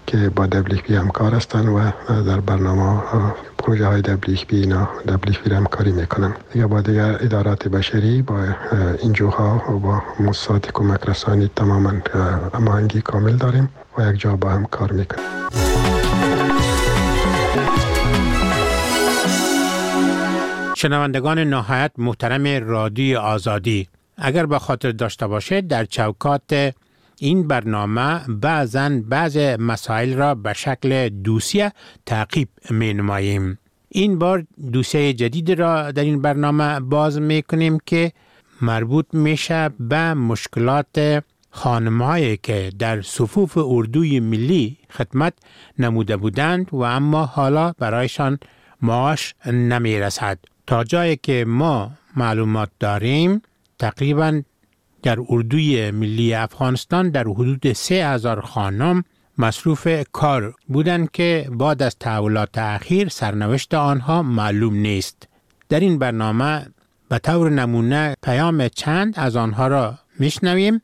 که با WFP همکار هستند و در برنامه پروژه های WFP اینا WFP را همکاری میکنن. یا با دیگر ادارات بشری، با NGO-ها و با مؤسسات کمک رسانی تماما هماهنگی کامل داریم و یک جا با هم کار میکنیم. شنوندگان نهایت محترم رادیو آزادی، اگر به خاطر داشته باشید در چوکات این برنامه بعض مسائل را به شکل دوسیه تعقیب می نماییم. این بار دوسیه جدید را در این برنامه باز می کنیم که مربوط میشه به مشکلات خانم‌هایی که در صفوف اردوی ملی خدمت نموده بودند و اما حالا برایشان معاش نمی رسد. تا جایی که ما معلومات داریم تقریباً در اردوی ملی افغانستان در حدود 3000 خانم مصروف کار بودند که بعد از تحولات اخیر سرنوشت آنها معلوم نیست. در این برنامه به طور نمونه پیام چند از آنها را میشنویم.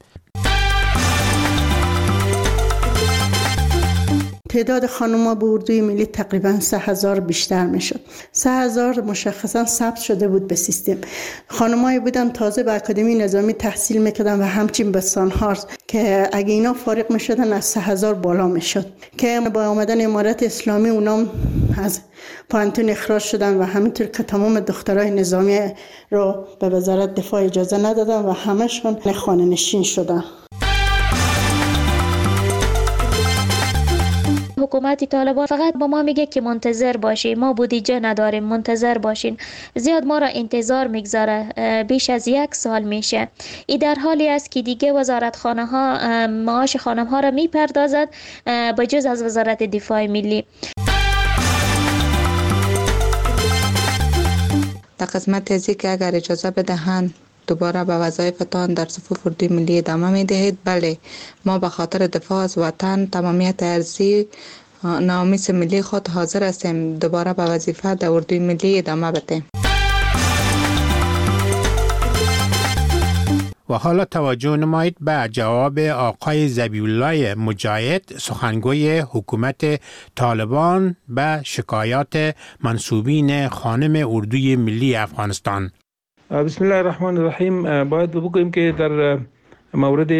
تعداد خانم‌ها به اردوی ملی تقریباً 3000 بیشتر میشد. 3000 مشخصاً ثبت شده بود به سیستم. خانم‌هایی بودن تازه به اکادمی نظامی تحصیل میکردن و همچنین به سانهارز که اگه اینا فارغ میشدن از 3000 بالا میشد که با آمدن امارت اسلامی اونا از پانتون اخراج شدن و همینطور که تمام دخترای نظامی رو به وزارت دفاع اجازه ندادن و همشون خانه نشین شدن. حکومت طالبان فقط با ما میگه که منتظر باشین، ما بودجه نداریم، منتظر باشین. زیاد ما را انتظار میگذاره، بیش از 1 سال میشه. این در حالی است که دیگه وزارتخانه ها معاش خانم ها را میپردازد به جز از وزارت دفاع ملی. در قسمت ازی که اگر اجازه بدهند دوباره به وظایفتان در صفوف اردوی ملی ادامه می دهید. بله، ما به خاطر دفاع از وطن، تمامیت ارضی، ناموس ملی خود حاضر هستیم دوباره به وظیفه در اردوی ملی ادامه بدهیم. و حالا توجه نمایید به جواب آقای ذبیح‌الله مجاهد، سخنگوی حکومت طالبان به شکایات منسوبین خانم اردوی ملی افغانستان. بسم الله الرحمن الرحیم. باید بگوییم که در مورد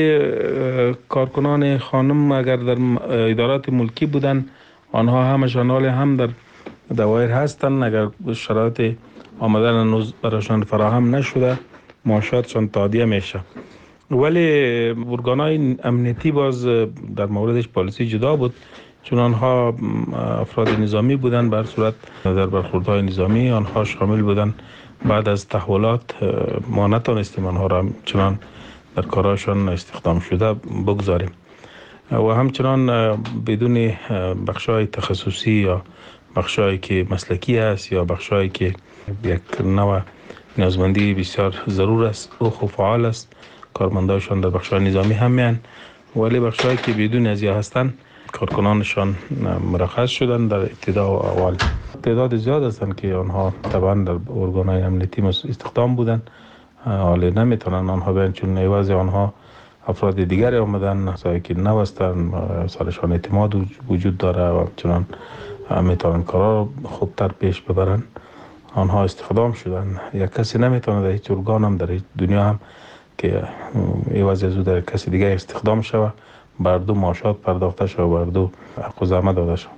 کارکنان خانم اگر در ادارات ملکی بودن، آنها همشان حال هم در دوایر هستند. اگر شرایط آمدن هنوز برایشان فراهم نشده، معاشاتشان تادیه میشه. ولی ارگان‌های امنیتی باز در موردش پالیسی جدا بود، چون آنها افراد نظامی بودن. بر صورت در برخوردهای نظامی آنها شامل بودن. بعد از تحولات ما نتونستیم آنها را چنان در کاراشان استخدام شده بگذاریم و همچنان بدون بخشای تخصصی یا بخشایی که مسلکی است یا بخشایی که یک نوع نیازمندی بسیار ضرور است و فعال است، کارمندایشان در بخشای نظامی هم میان، ولی بخشایی که بدون ازیا هستند کارکنانشان مرخص شدن در ابتدا و اول. تعداد زیاد هستند که آنها طبعا در ارگان‌های امنیتی استخدام بودن، حالا نمیتونن آنها بیان چون عوض آنها افراد دیگری آمدن سایی که نوستن، سالشان اعتماد وجود داره و چنان میتونن کارا خوبتر پیش ببرن. آنها استخدام شدن. یک کسی نمیتونه در هیچ ارگان هم در هیچ دنیا هم که عوض از او در کسی دیگه استخدام شود بر دو معاشات پرداخته شود، بر دو حق و زحمت داده شود.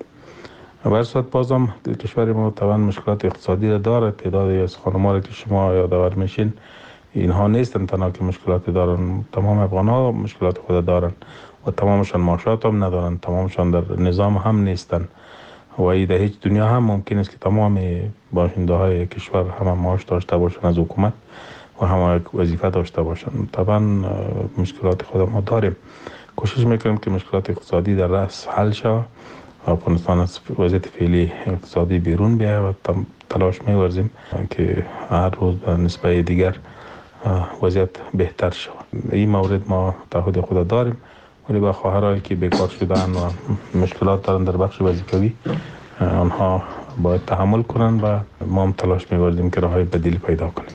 بر صورت بازم کشور ما طبعا مشکلات اقتصادی را داره. تعدادی از خانم‌ها که شما یادآور میشین اینها نیستن تنها که مشکلات دارن، تمام افغان‌ها مشکلات خود دارن و تمامشان معاشات هم ندارن، تمامشان در نظام هم نیستن و این در هیچ دنیا هم ممکن است که تمام باشنده های کشور هم معاش داشته باشن از حکومت و هم وظیفه داشته باشن. طبعا مشکلات خود ما داریم. کوشش میکنیم که مشکلات اقتصادی در رأس حل شود، افغانستان از وضعیت فعلی اقتصادی بیرون بیاید و تلاش می‌ورزیم که هر روز به نسبت دیگر وضعیت بهتر شود. این مورد ما تعهد خود داریم، ولی با خواهرایی که بیکار شدن و مشکلات دارن در بخش وظیفوی آنها باید تحمل کنن و ما هم تلاش می‌ورزیم که راههای بدیل پیدا کنیم.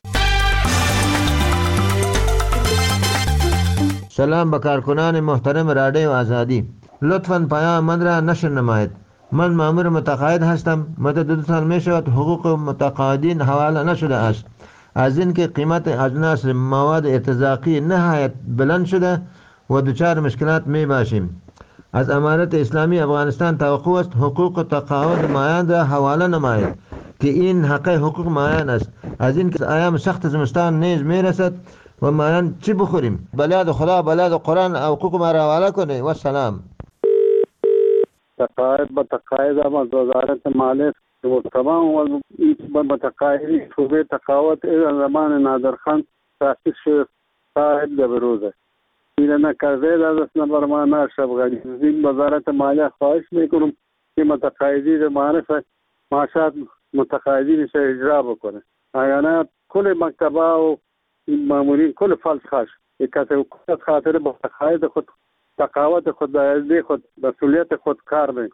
سلام به کارکنان محترم رادیو آزادی. لطفاً پیام من را نشر نمایید. من مأمور متقاعد هستم. مدت 2 سال می شود حقوق متقاعدین حواله نشده است. از اینکه قیمت اجناس مواد ارتزاقی نهایت بلند شده و دچار مشکلات می باشیم. از امارت اسلامی افغانستان توقع است حقوق تقاعد مایان را حواله نماید که این حقوق مایان است. از اینکه ایام سخت زمستان نیز می رسد و مایان چی بخوریم؟ بلاد خدا، بلاد قرآن حقوق ما را حواله کنه. و سلام. تقاعد به تقاعد هم از وزارت مالیه و تمام متقاعدین شعبه تقاعد زمان نادرخان تاسیس شد تا به روزه این نکرده دست نمبر ما ناشب غنی این وزارت مالیه خواهش میکنم که متقاعدین معرف معاشات متقاعدین سے اجرا بکنه. اگر کل مکتبه و مامورین کل فلس خاش کسی خاطر با تقاعد خود تقاعد خود خود مسئولیت خود کار میکنه.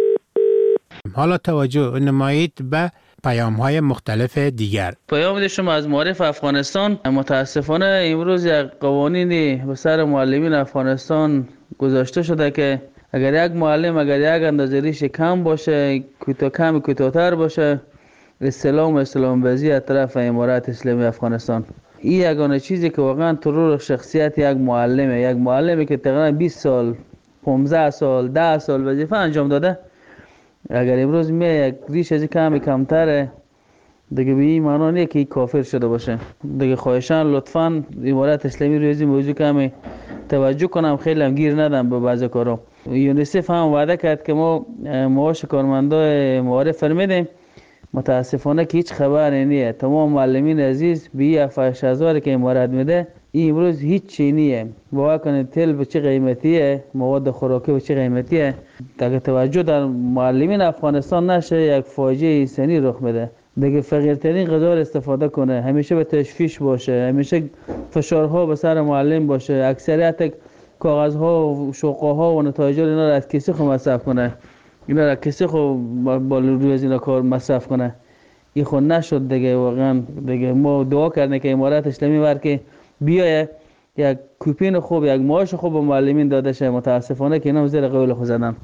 حالا توجه نمایید به پیام‌های مختلف دیگر. پیام شما از معارف افغانستان. متاسفانه امروز یک قوانینی به سر معلمین افغانستان گذاشته شده که اگر یک معلم اگر یک اندازه ریش کم باشه، کوتاه‌تر باشه، استلام بازی از طرف امارت اسلامی افغانستان. این یگانه چیزی که واقعا ترور شخصیت یک معلمی که تقریبا 20 سال 15 سال 10 سال وظیفه انجام داده، اگر امروز یک ریش از کمتره دیگه به این معنا نیست که کافر شده باشه. دیگه خواهشان لطفاً امارت اسلامی روی موضوع کمی توجه کنم، خیلی هم گیر ندم به بعضی کارا. یونیسف هم وعده کرد که ما معاش کارمندای معارف فرمیدیم، متاسفانه که هیچ خبری نیست. تمام معلمین عزیز به 7000 که امارت میده این امروز هیچ چی نیست. باور کنید تل به چه قیمتیه، مواد خوراکی به چه قیمتیه. اگه توجه در معلمین افغانستان نشه یک فاجعه انسانی رخ میده. دیگه فقیرترین غذا استفاده کنه، همیشه به تشویش باشه، همیشه فشارها به سر معلم باشه، اکثریت کاغذها و شوقها و نتایج اینا را از کسی خود مصرف کنه، اینا را کسی خود با روی از اینا کار مصرف کنه. این خود نشد دیگه. واقعا دیگه ما دعا کردیم که امارت اسلامی ور که بیایه یک کوپین خوب، یک معاش خوب به معلمین داده شه. متاسفانه که اینا زیر قول خود زدن.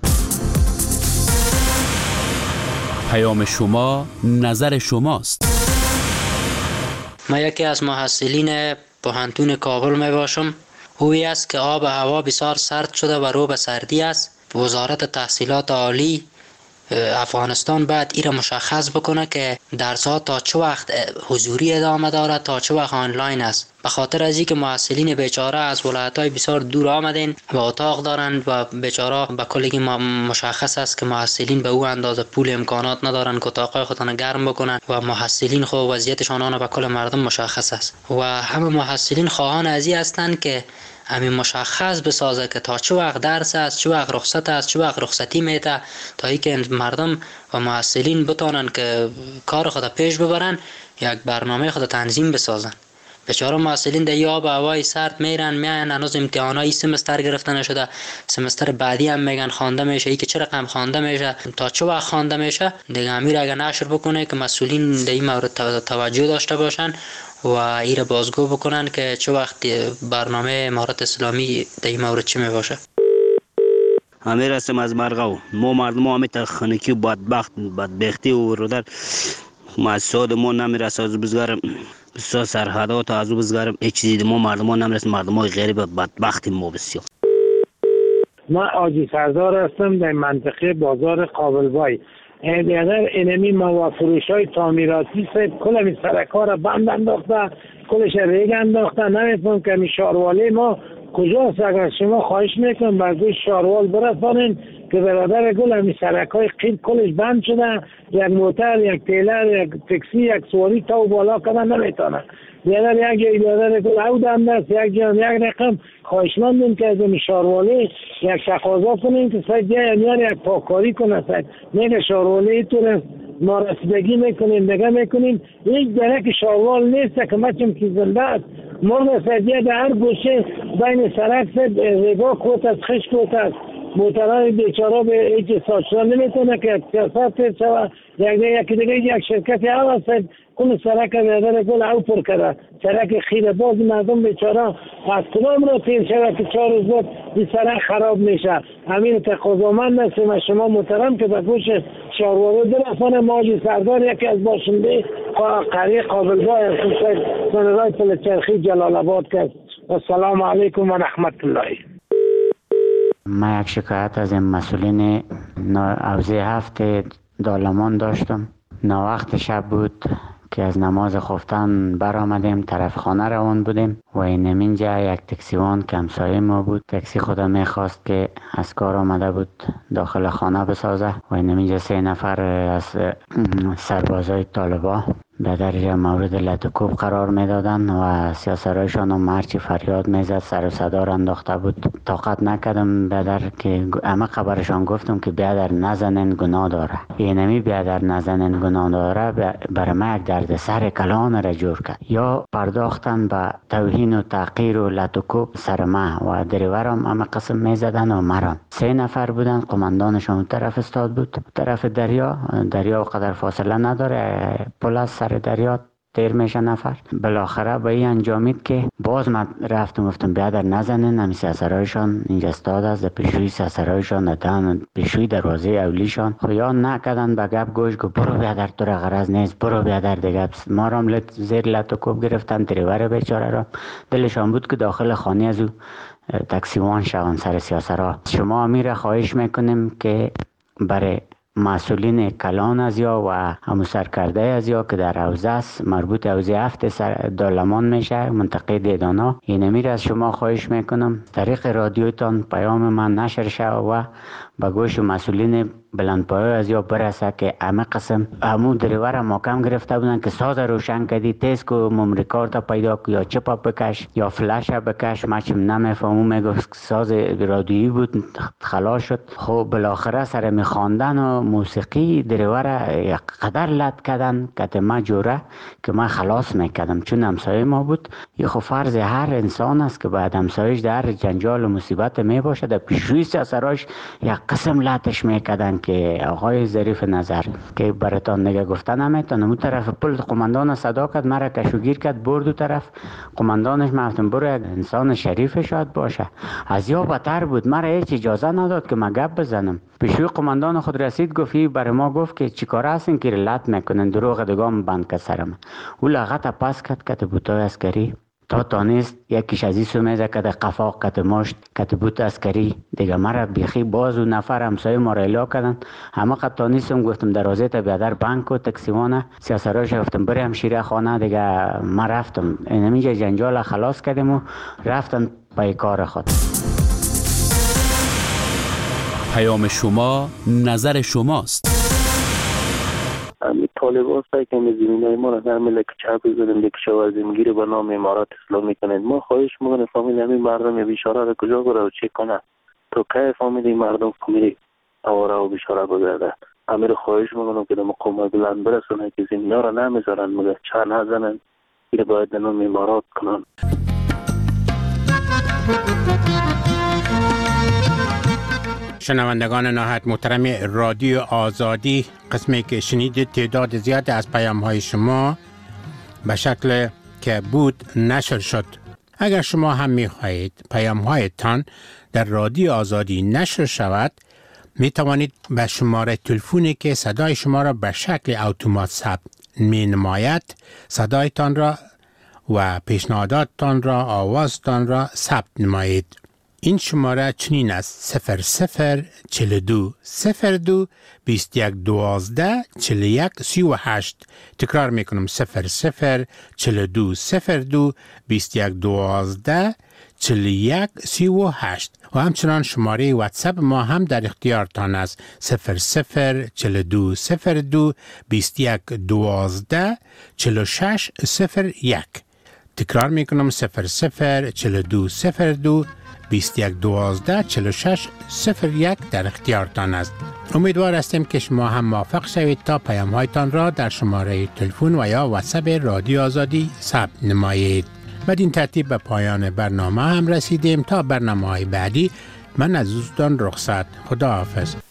پیام شما نظر شماست. من یکی از محصلین پوهنتون کابل می باشم. هوی است که آب و هوا بسیار سرد شده و رو به سردی است. وزارت تحصیلات عالی افغانستان باید این را مشخص بکنه که درس‌ها تا چه وقت حضوری ادامه دارد، تا چه وقت آنلاین است. به خاطر از اینکه محصلین بیچاره از ولایت‌های بسیار دور آمدن و اتاق دارند و بیچاره به کلی مشخص است که محصلین به او اندازه پول امکانات ندارند که اتاقای خودشان گرم بکنن و محصلین خو وضعیتشان آن به کل مردم مشخص است و همه محصلین خواهان از این هستند که همین مشخص بسازه که تا چه وقت درس است، چه وقت رخصت است، چه وقت رخصتی میده، تا اینکه مردم و محصلین بتونن که کار خود پیش ببرن، یک برنامه خود تنظیم بسازن. بیچاره محصلین در آب و هوای سرد میرن هنوز امتحانای سمستر گرفته نشده، سمستر بعدی هم میگن خوانده میشه. ای که چه رقم خوانده میشه، تا چه وقت خوانده میشه، دیگه امیر اگر نشر بکنه که مسئولین در این مورد توجه داشته باشن و ایره بازگو بکنن که چه وقت برنامه امارت اسلامی در این مورد چی می باشه. امیر هستم از مرغاو. ما مردم همه تخنیکی بدبختی و رودر مسعود ما نمیرسه. از بزرگم بسیار سرحدات از بزرگم هیچ چیزی ما مردم نمیرسه. مردم های غریب بدبختی ما بسیار. من آجی سردار هستم در منطقه بازار قابلبای. اگر اینمی مواد فروش های تعمیراتی سید کل سرکا را بند انداخته، کلش ریگ انداخته. نمیتونم که شاروالی ما کجاست؟ اگر شما خواهش میکنم برگوی شاروال برسانین که برادر گل همی سرکای قیل کلش بند شده، یک موتر، یک تیلر، یک تکسی، یک سواری تا و بالا کدن نمیتونه. بیادر یک بیادر گل او دم است، یک رقم خواهشمندیم که از شاروالی یک تقاضا کنیم که سید یک پاکاری کنه. سید میگه شاروالی تو ما رسیدگی میکنیم نگه میکنیم، هیچ درک شاروال نیست که مچم که زنده است. مرد سید در هر گوشه بین سرک سید ریگا کوت است، خش کوت است. موترهای بیچاره به هیچ ساچران نمیتونه که سیاست پیش شود. یکی دیگه یک شرکت او هست کل سرک بیادر گل او پر کرده، سرک خیره باز مردم بیچاره از کدام را تیر شود که 4 روز بعد این سرک خراب میشه. همین تقاضامند هستیم از شما محترم که به گوش شاروارو برسانه. ما حاجی سردار یکی از باشنده قریه قابلگاه سنرهای پلچرخی جلال آباد کرد. السلام علیکم و رحمت الله. من یک شکایت از این مسئولین حوزه 7 دالمان داشتم. وقت شب بود که از نماز خفتن برآمدیم، طرف خانه روان بودیم و اینجا یک تاکسیوان که همسایه ما بود، تاکسی خدا میخواست که از کار آمده بود داخل خانه بسازه و اینجا 3 نفر از سربازای طالبا به درجه مورد لطوکوب قرار میدادن و سیاسرایشان هم هرچی فریاد میزد سر و صدا را انداخته بود. طاقت نکردم بیادر که همه خبرشان گفتم که بیادر نزنین گناه داره. اینمی بیادر نزنین گناه داره برای ما یک درد سر کلان را جور کرد. یا پرداختن به توهین و تحقیر و لطوکوب سر ما و دریورم همه قسم میزدن و مرام. 3 نفر بودن، قماندانشان طرف استاد بود، طرف دریا و قدر فاصله نداره، پل دریا تیر میشه نفر. بالاخره به این انجامید که باز من رفتم گفتم بیادر نزنین، همی سرسرایشان اینجا استاد است، پیشوی سرسرایشان دادن پیشوی دروازه اولیشان خو یا نکدن به گپ گوش گو برو بیادر تو را غرض نیست، برو بیادر دیگه. ما را زیر لطوکوب گرفتن، دریور بیچاره را دلشان بود که داخل خانه از او تاکسیوان شوند سر سیاسرا. شما امیر خواهش میکنیم که برای مسئولین کلان از یا و همو سرکرده از یا که در حوزه است مربوط حوزه 7 دالمان میشه منطقه دیدانا، این امیر از شما خواهش میکنم طریق رادیوتان پیام من نشر شه و به گوش مسئولین بلندپایه از یا برسه که همه قسم همون دریور محکم گرفته بودن که ساز روشن کردی تیز کو ممری کارت پیدا کو یا چپا بکش یا فلش بکش. ما چم نمیفهمم میگفت ساز رادیویی بود خلاص شد. خب بالاخره سر میخواندن و موسیقی دریور یک قدر لط کردن که ما جوره که ما خلاص میکردم چون همسایه ما بود. یه خب فرض هر انسان است که بعد همسایش در جنجال و مصیبت میباشه در پیشروی سراش یک قسم لطش میکردن که آقای ظریف نظر که براتان نگه گفتن نمیتونم. اون طرف پل قماندان صدا کرد، مرا کشوگیر کرد برد دو طرف. قماندانش گفتم برو یک انسان شریف شاید باشه. از یا بدتر بود، مرا هیچ اجازه نداد که من گپ بزنم. پیشوی قماندان خود رسید گفت برای ما گفت که چیکار هستین که لط میکنن، دروغ دگام بند کرد سرم. او لغت پس کرد بوتای عسکری تا تانست یکیش از این سمیزه کده قفاق کده مشت کده بوت عسکری دیگه مرا بیخی باز و نفر همسایه ما را الا کردن. همه قد تانستم گفتم دروازه تا بیادر بانک و تاکسیوانه سیاسراش گفتم بری همشیره خانه دیگه. ما رفتم اینجا جنجال خلاص کردیم و رفتن پای کار خود. پیام شما نظر شماست. طالبان سعی کنید زمینای ما را در ملک چپ بزنید که شوازمگیر به نام امارات اسلامی کنید. ما خواهش میکنیم فامیل همین مردم یا بیچاره را کجا بره و چک کنه تو که فامیل مردم فامیل آواره و بیچاره بگرده. امیر خواهش میکنم که در مقام بلند برسونه که زمینا را نمیذارن مگر چه نزنن که باید در نام امارات کنن. شنوندگان نهایت محترم رادیو آزادی، قسمی که شنیدید تعداد زیاد از پیام های شما به شکل که بود نشر شد. اگر شما هم می خواهید پیام هایتان در رادیو آزادی نشر شود، می توانید به شماره تلفنی که صدای شما را به شکل اتومات ثبت می نماید صدایتان را و پیشنهاداتتان را آوازتان را ثبت نمایید. این شماره چنین است: 0042 02 21 12 41 38. تکرار میکنم: 0042 02 21 12 41 38. و همچنان شماره واتساپ ما هم در اختیارتان است: 0042 02 21 12 46 01. تکرار میکنم: 0042 02 21 12 46 01 در اختیارتان است. امیدوار هستیم که شما هم موافق شوید تا پیام هایتان را در شماره تلفن و یا واتساپ رادیو آزادی ثبت نمایید. بدین ترتیب به پایان برنامه هم رسیدیم. تا برنامه های بعدی من از دوستان رخصت. خدا حافظ.